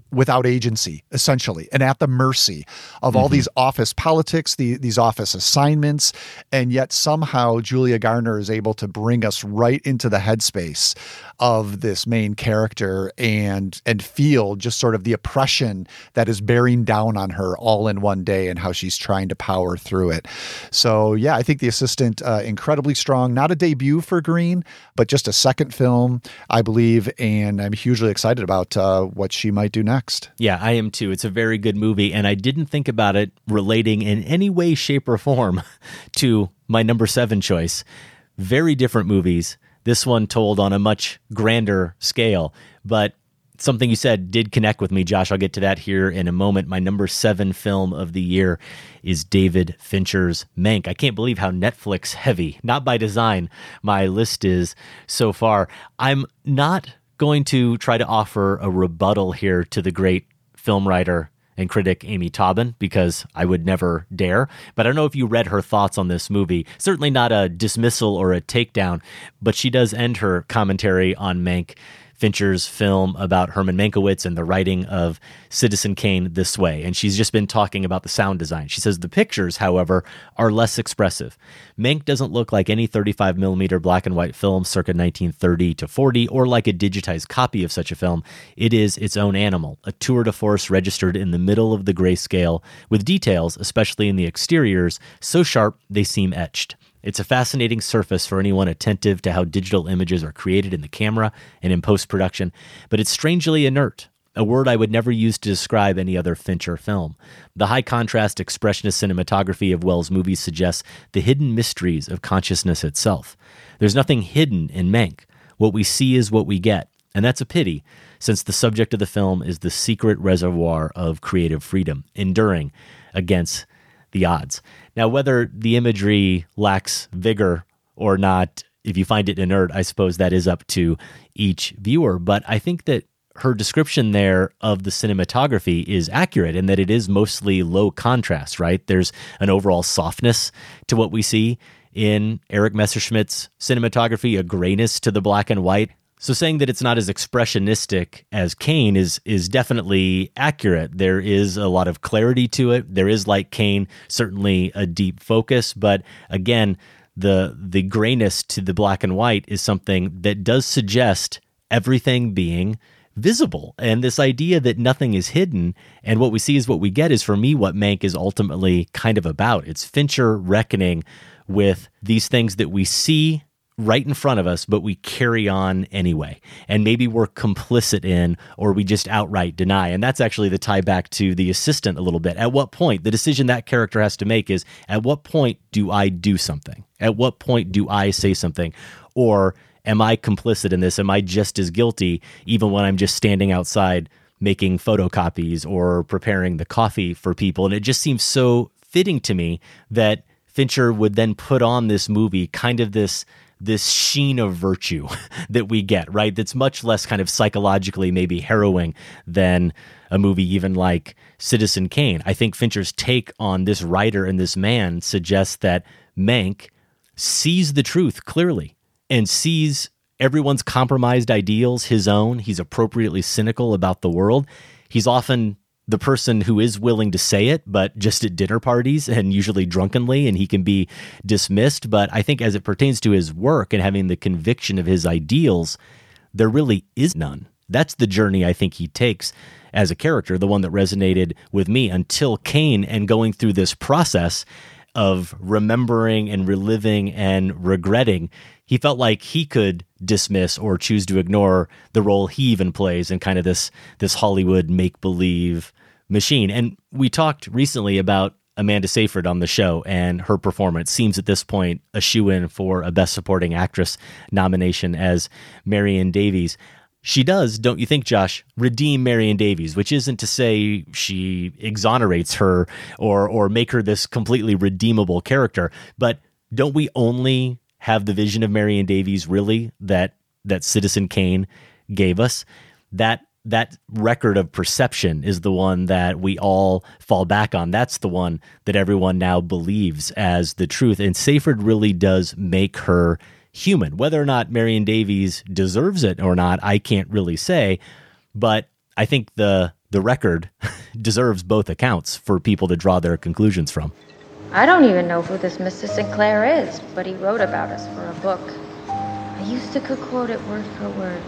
without agency, essentially, and at the mercy of all mm-hmm. these office politics, the, these office assignments. And yet somehow Julia Garner is able to bring us right into the headspace of this main character and and feel just sort of the oppression that is bearing down on her all in one day and how she's trying to power through it. So, yeah, I think The Assistant, uh, incredibly strong. Not a debut for Green, but just a second film, I believe, and I'm hugely excited about uh, what she might do next. Yeah, I am too. It's a very good movie, and I didn't think about it relating in any way, shape, or form to my number seven choice. Very different movies. This one told on a much grander scale, but something you said did connect with me, Josh. I'll get to that here in a moment. My number seven film of the year is David Fincher's Mank. I can't believe how Netflix heavy, not by design, my list is so far. I'm not going to try to offer a rebuttal here to the great film writer and critic Amy Taubin, because I would never dare. But I don't know if you read her thoughts on this movie. Certainly not a dismissal or a takedown, but she does end her commentary on Mank, Fincher's film about Herman Mankiewicz and the writing of Citizen Kane this way. And she's just been talking about the sound design. She says the pictures, however, are less expressive. Mank doesn't look like any thirty-five millimeter black and white film circa nineteen thirty to forty, or like a digitized copy of such a film. It is its own animal, a tour de force registered in the middle of the grayscale, with details, especially in the exteriors, so sharp they seem etched. It's a fascinating surface for anyone attentive to how digital images are created in the camera and in post-production, but it's strangely inert, a word I would never use to describe any other Fincher film. The high-contrast expressionist cinematography of Wells' movies suggests the hidden mysteries of consciousness itself. There's nothing hidden in Mank. What we see is what we get, and that's a pity, since the subject of the film is the secret reservoir of creative freedom, enduring against the odds. Now, whether the imagery lacks vigor or not, if you find it inert, I suppose that is up to each viewer. But I think that her description there of the cinematography is accurate in that it is mostly low contrast, right? There's an overall softness to what we see in Eric Messerschmitt's cinematography, a grayness to the black and white. So saying that it's not as expressionistic as Kane is is definitely accurate. There is a lot of clarity to it. There is, like Kane, certainly a deep focus. But again, the the grayness to the black and white is something that does suggest everything being visible. And this idea that nothing is hidden and what we see is what we get is, for me, what Mank is ultimately kind of about. It's Fincher reckoning with these things that we see right in front of us, but we carry on anyway. And maybe we're complicit in, or we just outright deny. And that's actually the tie back to The Assistant a little bit. At what point, the decision that character has to make is, at what point do I do something? At what point do I say something? Or am I complicit in this? Am I just as guilty even when I'm just standing outside making photocopies or preparing the coffee for people? And it just seems so fitting to me that Fincher would then put on this movie kind of this this sheen of virtue that we get, right? That's much less kind of psychologically maybe harrowing than a movie even like Citizen Kane. I think Fincher's take on this writer and this man suggests that Mank sees the truth clearly and sees everyone's compromised ideals his own. He's appropriately cynical about the world. He's often the person who is willing to say it, but just at dinner parties and usually drunkenly, and he can be dismissed. But I think as it pertains to his work and having the conviction of his ideals, there really is none. That's the journey I think he takes as a character, the one that resonated with me until Kane, and going through this process of remembering and reliving and regretting. He felt like he could dismiss or choose to ignore the role he even plays in kind of this this Hollywood make-believe machine. And we talked recently about Amanda Seyfried on the show, and her performance seems at this point a shoo-in for a Best Supporting Actress nomination as Marion Davies. She does, don't you think, Josh, redeem Marion Davies, which isn't to say she exonerates her or or make her this completely redeemable character, but don't we only have the vision of Marion Davies really that that Citizen Kane gave us? That that record of perception is the one that we all fall back on. That's the one that everyone now believes as the truth. And Seyfried really does make her human. Whether or not Marion Davies deserves it or not, I can't really say. But I think the the the record deserves both accounts for people to draw their conclusions from. I don't even know who this Mister Sinclair is, but he wrote about us for a book. I used to could quote it word for word.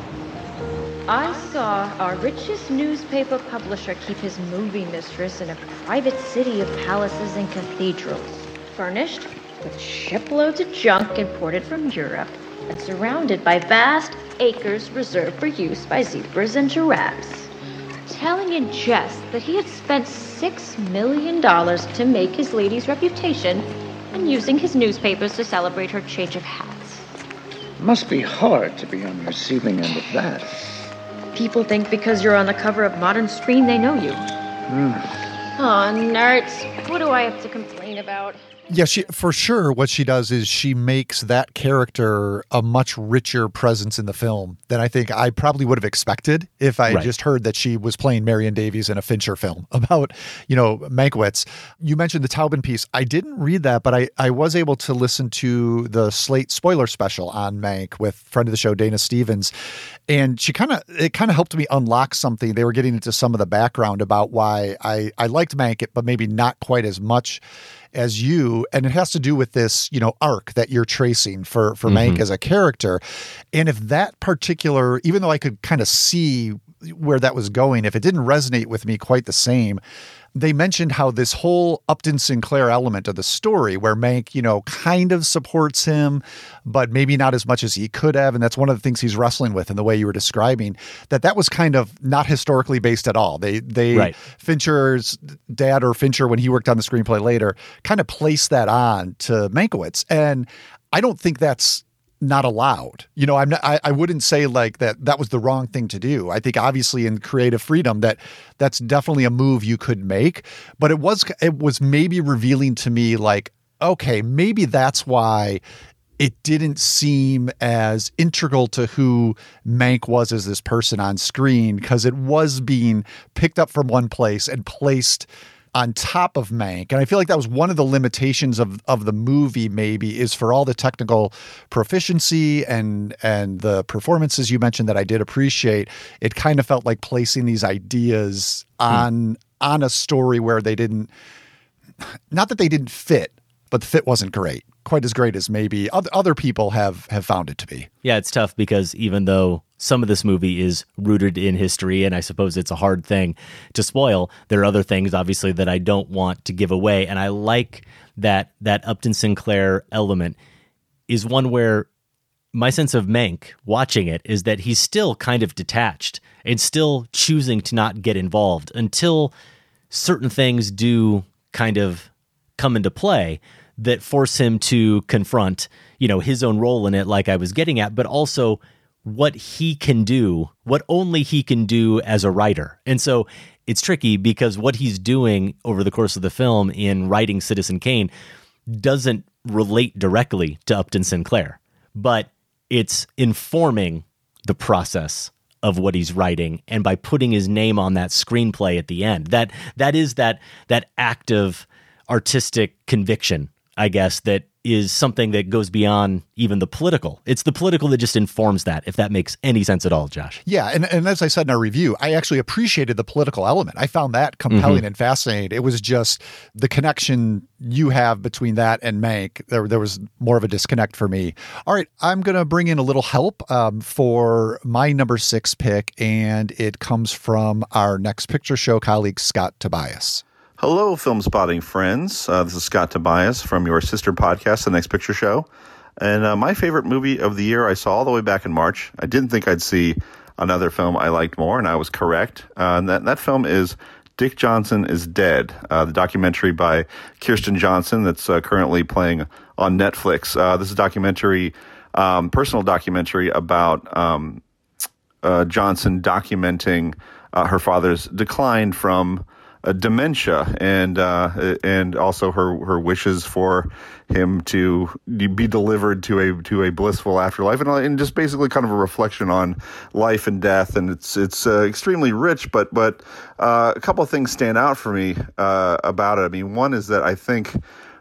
I saw our richest newspaper publisher keep his movie mistress in a private city of palaces and cathedrals, furnished with shiploads of junk imported from Europe and surrounded by vast acres reserved for use by zebras and giraffes, telling in jest that he had spent six million dollars to make his lady's reputation and using his newspapers to celebrate her change of hats. Must be hard to be on the receiving end of that. People think because you're on the cover of Modern Screen, they know you. Mm. Oh, nerds. What do I have to complain about? Yeah, she, for sure, what she does is she makes that character a much richer presence in the film than I think I probably would have expected if I Right. just heard that she was playing Marion Davies in a Fincher film about, you know, Mankiewicz. You mentioned the Taubin piece. I didn't read that, but I, I was able to listen to the Slate spoiler special on Mank with friend of the show, Dana Stevens. And she kind of, it kind of helped me unlock something. They were getting into some of the background about why I, I liked Mank, but maybe not quite as much as you, and it has to do with this, you know, arc that you're tracing for for Mm-hmm. Mank as a character. And if that particular, even though I could kind of see where that was going, if it didn't resonate with me quite the same, they mentioned how this whole Upton Sinclair element of the story where Mank, you know, kind of supports him, but maybe not as much as he could have. And that's one of the things he's wrestling with in the way you were describing, that that was kind of not historically based at all. They, they, Right. Fincher's dad or Fincher, when he worked on the screenplay later, kind of placed that on to Mankiewicz. And I don't think that's not allowed. You know, I'm not, I, I wouldn't say like that that was the wrong thing to do. I think obviously in creative freedom that that's definitely a move you could make, but it was, it was maybe revealing to me like, okay, maybe that's why it didn't seem as integral to who Mank was as this person on screen, because it was being picked up from one place and placed on top of Mank. And I feel like that was one of the limitations of, of the movie, maybe, is for all the technical proficiency and and the performances you mentioned that I did appreciate. It kind of felt like placing these ideas on, hmm. on a story where they didn't, not that they didn't fit, but the fit wasn't great. Quite as great as maybe other, other people have, have found it to be. Yeah, it's tough because even though some of this movie is rooted in history, and I suppose it's a hard thing to spoil, there are other things, obviously, that I don't want to give away. And I like that that Upton Sinclair element is one where my sense of Mank watching it is that he's still kind of detached and still choosing to not get involved until certain things do kind of come into play that force him to confront, you know, his own role in it, like I was getting at, but also what he can do, what only he can do as a writer. And so it's tricky because what he's doing over the course of the film in writing Citizen Kane doesn't relate directly to Upton Sinclair, but it's informing the process of what he's writing. And by putting his name on that screenplay at the end, that that is that that act of artistic conviction, I guess, that is something that goes beyond even the political. It's the political that just informs that, if that makes any sense at all, Josh. Yeah, and, and as I said in our review, I actually appreciated the political element. I found that compelling mm-hmm. and fascinating. It was just the connection you have between that and Mank. There, there was more of a disconnect for me. All right, I'm going to bring in a little help um, for my number six pick, and it comes from our Next Picture Show colleague, Scott Tobias. Hello, film spotting friends. Uh, this is Scott Tobias from your sister podcast, The Next Picture Show. And uh, my favorite movie of the year I saw all the way back in March. I didn't think I'd see another film I liked more, and I was correct. Uh, and that, that film is Dick Johnson is Dead, uh, the documentary by Kirsten Johnson that's uh, currently playing on Netflix. Uh, this is a documentary, um, personal documentary about um, uh, Johnson documenting uh, her father's decline from Uh, dementia and uh, and also her, her wishes for him to be delivered to a to a blissful afterlife, and, and just basically kind of a reflection on life and death. And it's it's uh, extremely rich, but but uh, a couple of things stand out for me uh, about it. I mean, one is that I think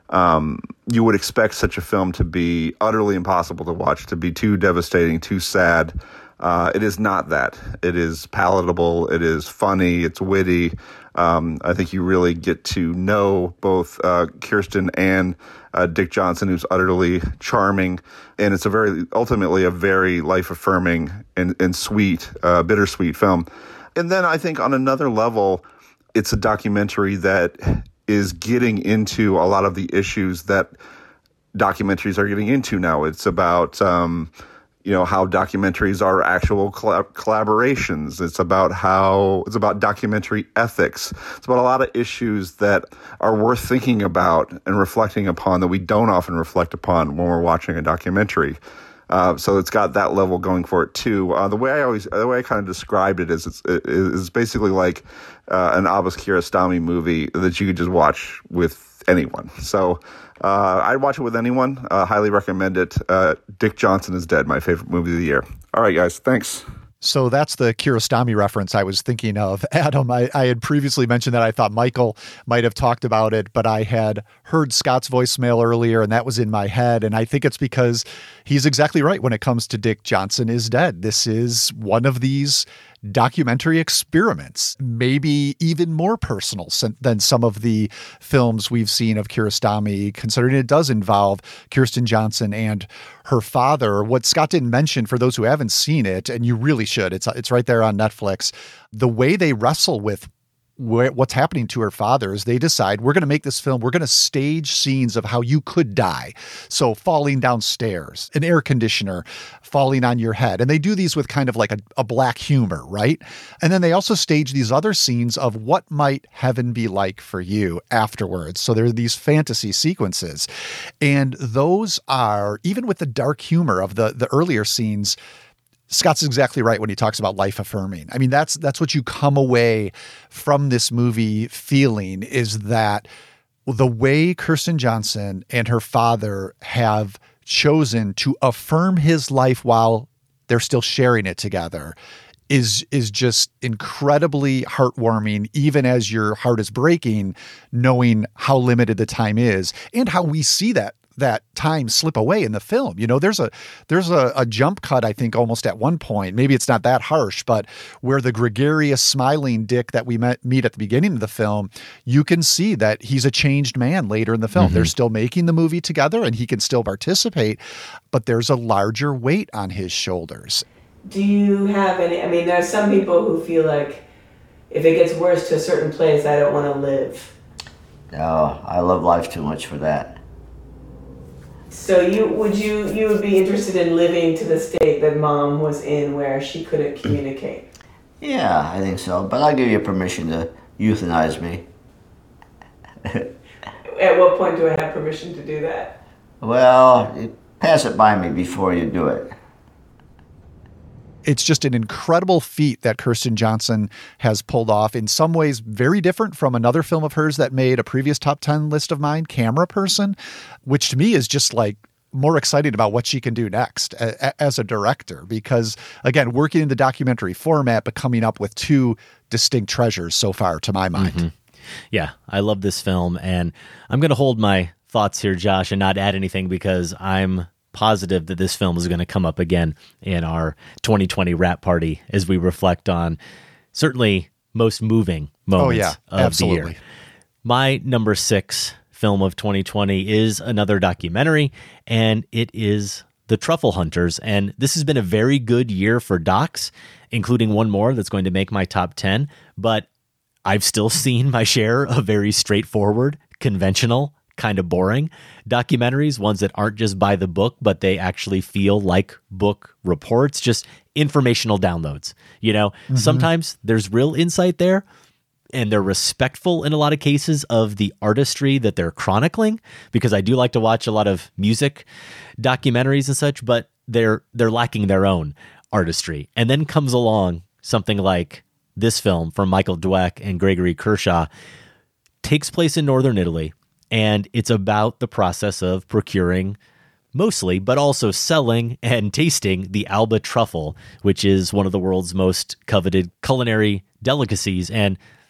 um, you would expect such a film to be utterly impossible to watch, to be too devastating, too sad. Uh, it is not that. It is palatable. It is funny. It's witty. Um, I think you really get to know both uh, Kirsten and uh, Dick Johnson, who's utterly charming. And it's a very, ultimately a very life-affirming and, and sweet, uh, bittersweet film. And then I think on another level, it's a documentary that is getting into a lot of the issues that documentaries are getting into now. It's about, um, you know, how documentaries are actual collab- collaborations. It's about how, it's about documentary ethics. It's about a lot of issues that are worth thinking about and reflecting upon that we don't often reflect upon when we're watching a documentary. Uh, so it's got that level going for it too. Uh, the way I always, the way I kind of described it is, it's, it is basically like uh, an Abbas Kiarostami movie that you could just watch with anyone. So uh, I'd watch it with anyone. Uh, highly recommend it. Uh, Dick Johnson is Dead, my favorite movie of the year. All right, guys, thanks. So that's the Kiarostami reference I was thinking of. Adam, I, I had previously mentioned that I thought Michael might have talked about it, but I had heard Scott's voicemail earlier, and that was in my head. And I think it's because he's exactly right when it comes to Dick Johnson is Dead. This is one of these documentary experiments, maybe even more personal than some of the films we've seen of Kiarostami, considering it does involve Kirsten Johnson and her father. What Scott didn't mention, for those who haven't seen it, and you really should, it's it's right there on Netflix, the way they wrestle with where, what's happening to her father is they decide, we're going to make this film, we're going to stage scenes of how you could die. So falling downstairs, an air conditioner falling on your head. And they do these with kind of like a, a black humor, right? And then they also stage these other scenes of what might heaven be like for you afterwards. So there are these fantasy sequences. And those are, even with the dark humor of the, the earlier scenes, Scott's exactly right when he talks about life affirming. I mean, that's that's what you come away from this movie feeling, is that the way Kirsten Johnson and her father have chosen to affirm his life while they're still sharing it together is is just incredibly heartwarming, even as your heart is breaking, knowing how limited the time is and how we see that that time slip away in the film. You know, there's a there's a, a jump cut, I think, almost at one point. Maybe it's not that harsh, but where the gregarious, smiling Dick that we met, meet at the beginning of the film, you can see that he's a changed man later in the film. Mm-hmm. They're still making the movie together and he can still participate, but there's a larger weight on his shoulders. Do you have any, I mean, there's some people who feel like if it gets worse to a certain place, I don't want to live. No, I love life too much for that. So you would you you would be interested in living to the state that Mom was in, where she couldn't communicate? Yeah, I think so. But I'll give you permission to euthanize me. At what point do I have permission to do that? Well, pass it by me before you do it. It's just an incredible feat that Kirsten Johnson has pulled off, in some ways very different from another film of hers that made a previous top ten list of mine, Camera Person, which to me is just like more excited about what she can do next a, as a director, because again, working in the documentary format, but coming up with two distinct treasures so far to my mind. Mm-hmm. Yeah, I love this film, and I'm going to hold my thoughts here, Josh, and not add anything because I'm positive that this film is going to come up again in our twenty twenty wrap party as we reflect on certainly most moving moments oh, yeah, of absolutely. the year. My number six film of twenty twenty is another documentary, and it is The Truffle Hunters. And this has been a very good year for docs, including one more that's going to make my top ten. But I've still seen my share of very straightforward, conventional, kind of boring documentaries, ones that aren't just by the book, but they actually feel like book reports, just informational downloads. You know, mm-hmm. Sometimes there's real insight there, and they're respectful in a lot of cases of the artistry that they're chronicling, because I do like to watch a lot of music documentaries and such, but they're they're lacking their own artistry. And then comes along something like this film from Michael Dweck and Gregory Kershaw, takes place in northern Italy. And it's about the process of procuring mostly, but also selling and tasting the Alba truffle, which is one of the world's most coveted culinary delicacies. And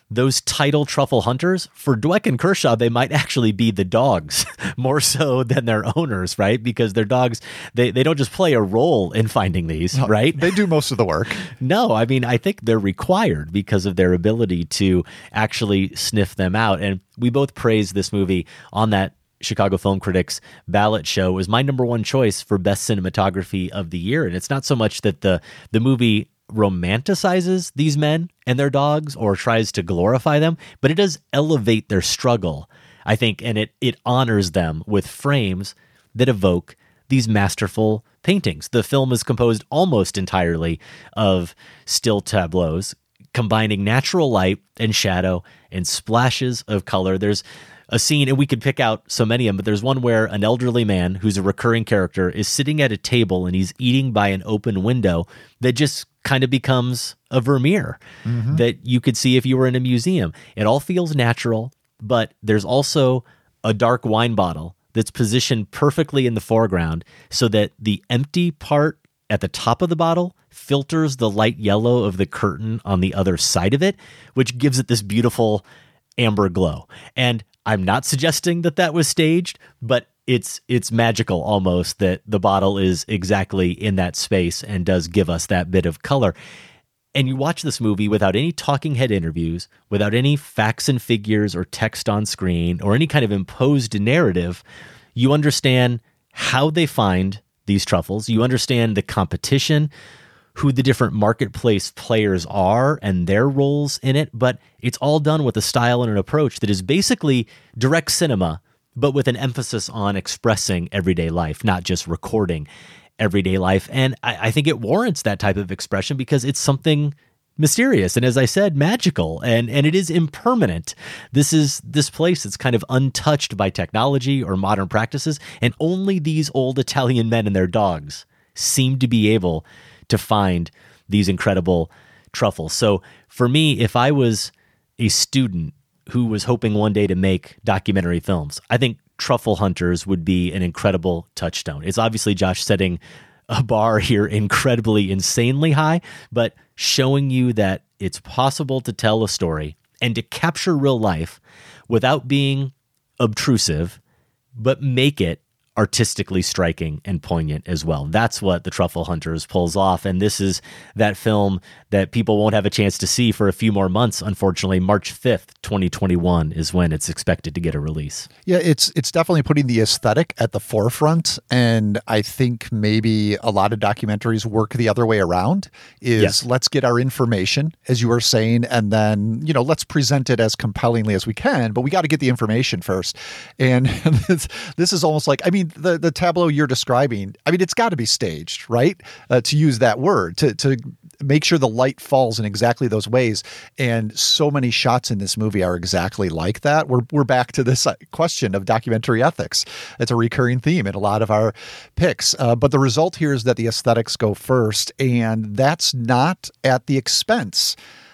those title truffle hunters, for Dweck and Kershaw, they might actually be the dogs more so than their owners, right? Because their dogs, they, they don't just play a role in finding these, no, right? They do most of the work. No, I mean, I think they're required because of their ability to actually sniff them out. And we both praised this movie on that Chicago Film Critics ballot show. It was my number one choice for best cinematography of the year. And it's not so much that the the movie romanticizes these men and their dogs or tries to glorify them, but it does elevate their struggle, I think, and it it honors them with frames that evoke these masterful paintings. The film is composed almost entirely of still tableaus, combining natural light and shadow and splashes of color. There's a scene, and we could pick out so many of them, but there's one where an elderly man who's a recurring character is sitting at a table and he's eating by an open window that just kind of becomes a Vermeer mm-hmm. that you could see if you were in a museum. It all feels natural, but there's also a dark wine bottle that's positioned perfectly in the foreground so that the empty part at the top of the bottle filters the light yellow of the curtain on the other side of it, which gives it this beautiful amber glow. And I'm not suggesting that that was staged, but it's it's magical almost that the bottle is exactly in that space and does give us that bit of color. And you watch this movie without any talking head interviews, without any facts and figures or text on screen or any kind of imposed narrative. You understand how they find these truffles. You understand the competition, who the different marketplace players are and their roles in it, but it's all done with a style and an approach that is basically direct cinema, but with an emphasis on expressing everyday life, not just recording everyday life. And I, I think it warrants that type of expression because it's something mysterious and, as I said, magical, and, and it is impermanent. This is this place that's kind of untouched by technology or modern practices, and only these old Italian men and their dogs seem to be able to find these incredible truffles. So for me, if I was a student who was hoping one day to make documentary films, I think Truffle Hunters would be an incredible touchstone. It's obviously, Josh, setting a bar here incredibly, insanely high, but showing you that it's possible to tell a story and to capture real life without being obtrusive, but make it artistically striking and poignant as well. That's what The Truffle Hunters pulls off. And this is that film that people won't have a chance to see for a few more months. Unfortunately, March fifth, twenty twenty-one is when it's expected to get a release. Yeah, it's it's definitely putting the aesthetic at the forefront. And I think maybe a lot of documentaries work the other way around, is yes. let's get our information, as you were saying, and then, you know, let's present it as compellingly as we can, but we got to get the information first. And this, this is almost like, I mean, The the tableau you're describing, I mean, it's got to be staged, right? Uh, to use that word, to to make sure the light falls in exactly those ways. And so many shots in this movie are exactly like that. We're we're back to this question of documentary ethics. It's a recurring theme in a lot of our picks. Uh, but the result here is that the aesthetics go first, and that's not at the expense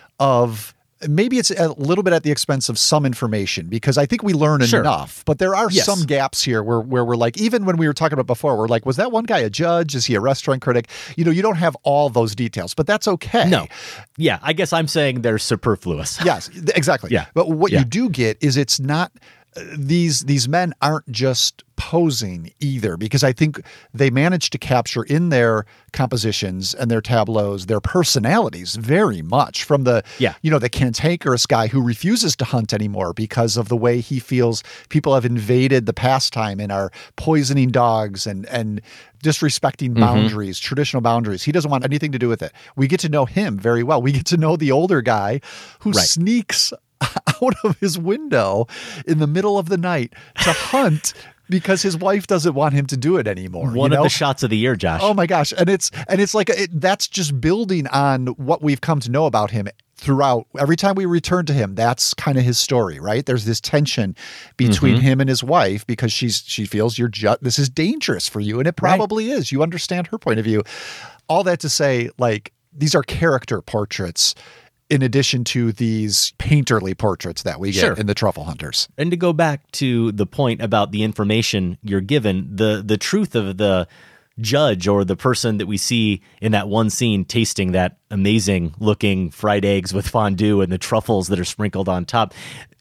of. Maybe it's a little bit at the expense of some information, because I think we learn sure. enough, but there are yes. some gaps here where, where we're like, even when we were talking about before, we're like, was that one guy a judge? Is he a restaurant critic? You know, you don't have all those details, but that's okay. No. Yeah. I guess I'm saying they're superfluous. Yes, exactly. Yeah. But what yeah. you do get is it's not, these, these men aren't just posing either, because I think they managed to capture in their compositions and their tableaus their personalities very much, from the yeah. you know the cantankerous guy who refuses to hunt anymore because of the way he feels people have invaded the pastime and are poisoning dogs and and disrespecting mm-hmm. boundaries, traditional boundaries. He doesn't want anything to do with it. We get to know him very well. We get to know the older guy who right. sneaks out of his window in the middle of the night to hunt because his wife doesn't want him to do it anymore. One you know? of the shots of the year, Josh. Oh my gosh. And it's, and it's like, it, that's just building on what we've come to know about him throughout. Every time we return to him, that's kind of his story, right? There's this tension between mm-hmm. him and his wife because she's, she feels you're just, this is dangerous for you. And it probably right. is. You understand her point of view. All that to say, like, these are character portraits in addition to these painterly portraits that we get sure. in The Truffle Hunters. And to go back to the point about the information you're given, the the truth of the judge or the person that we see in that one scene tasting that amazing looking fried eggs with fondue and the truffles that are sprinkled on top.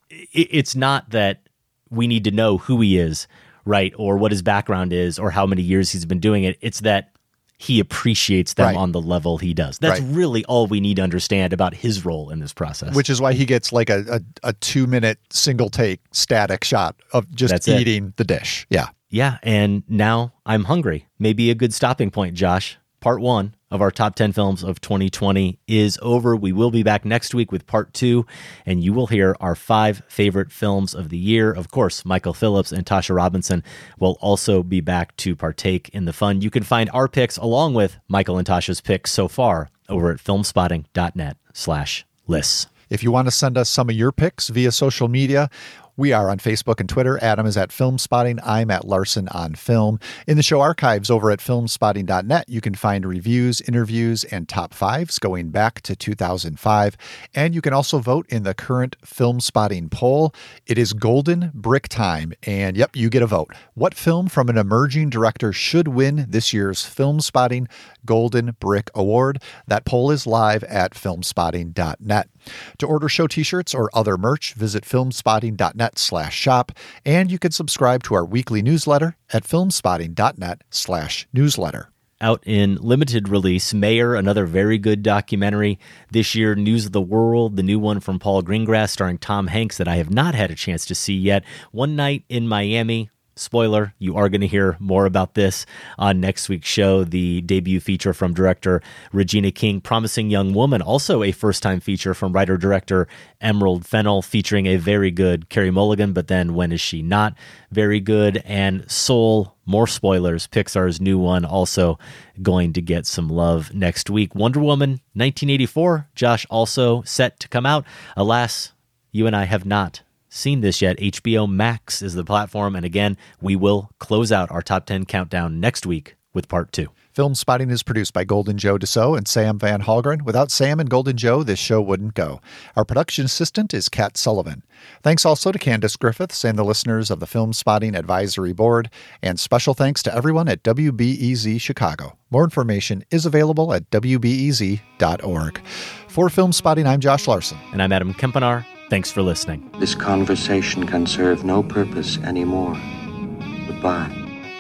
It's not that we need to know who he is, right? Or what his background is or how many years he's been doing it. It's that he appreciates them right. on the level he does. That's right. really all we need to understand about his role in this process. Which is why he gets like a, a, a two minute single take static shot of just That's eating it. the dish. Yeah. Yeah. And now I'm hungry. Maybe a good stopping point, Josh. Part one of our top ten films of twenty twenty is over. We will be back next week with part two, and you will hear our five favorite films of the year. Of course, Michael Phillips and Tasha Robinson will also be back to partake in the fun. You can find our picks along with Michael and Tasha's picks so far over at filmspotting.net slash lists. If you want to send us some of your picks via social media, we are on Facebook and Twitter. Adam is at Filmspotting. I'm at Larson on Film. In the show archives over at filmspotting dot net, you can find reviews, interviews, and top fives going back to two thousand five. And you can also vote in the current Filmspotting poll. It is Golden Brick time. And yep, you get a vote. What film from an emerging director should win this year's Filmspotting Golden Brick Award? That poll is live at filmspotting dot net. To order show t-shirts or other merch, visit filmspotting.net slash shop, and you can subscribe to our weekly newsletter at filmspotting.net slash newsletter. Out in limited release, Mayor, another very good documentary this year. News of the World, the new one from Paul Greengrass starring Tom Hanks that I have not had a chance to see yet. One Night in Miami. Spoiler, you are going to hear more about this on next week's show. The debut feature from director Regina King, Promising Young Woman, also a first-time feature from writer-director Emerald Fennell, featuring a very good Carey Mulligan, but then When Is She Not very good? And Soul, more spoilers, Pixar's new one, also going to get some love next week. Wonder Woman nineteen eighty-four, Josh, also set to come out. Alas, you and I have not seen this yet. H B O Max is the platform, and again, we will close out our top ten countdown next week with part two. Filmspotting is produced by Golden Joe Dassault and Sam Van Halgren. Without Sam and Golden Joe, this show wouldn't go. Our production assistant is Kat Sullivan. Thanks also to Candace Griffiths and the listeners of the Filmspotting Advisory Board, and special thanks to everyone at W B E Z Chicago. More information is available at w b e z dot org. For Filmspotting, I'm Josh Larson. And I'm Adam Kempenaar. Thanks for listening. This conversation can serve no purpose anymore. Goodbye.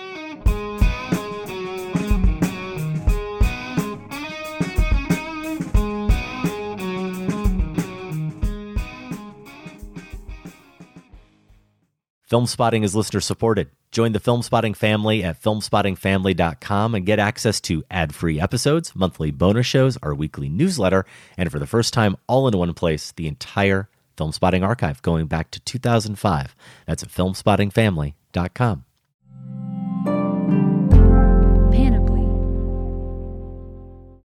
Filmspotting is listener supported. Join the Filmspotting family at filmspotting family dot com and get access to ad-free episodes, monthly bonus shows, our weekly newsletter, and for the first time, all in one place, the entire Filmspotting archive going back to two thousand five. That's at filmspotting family dot com.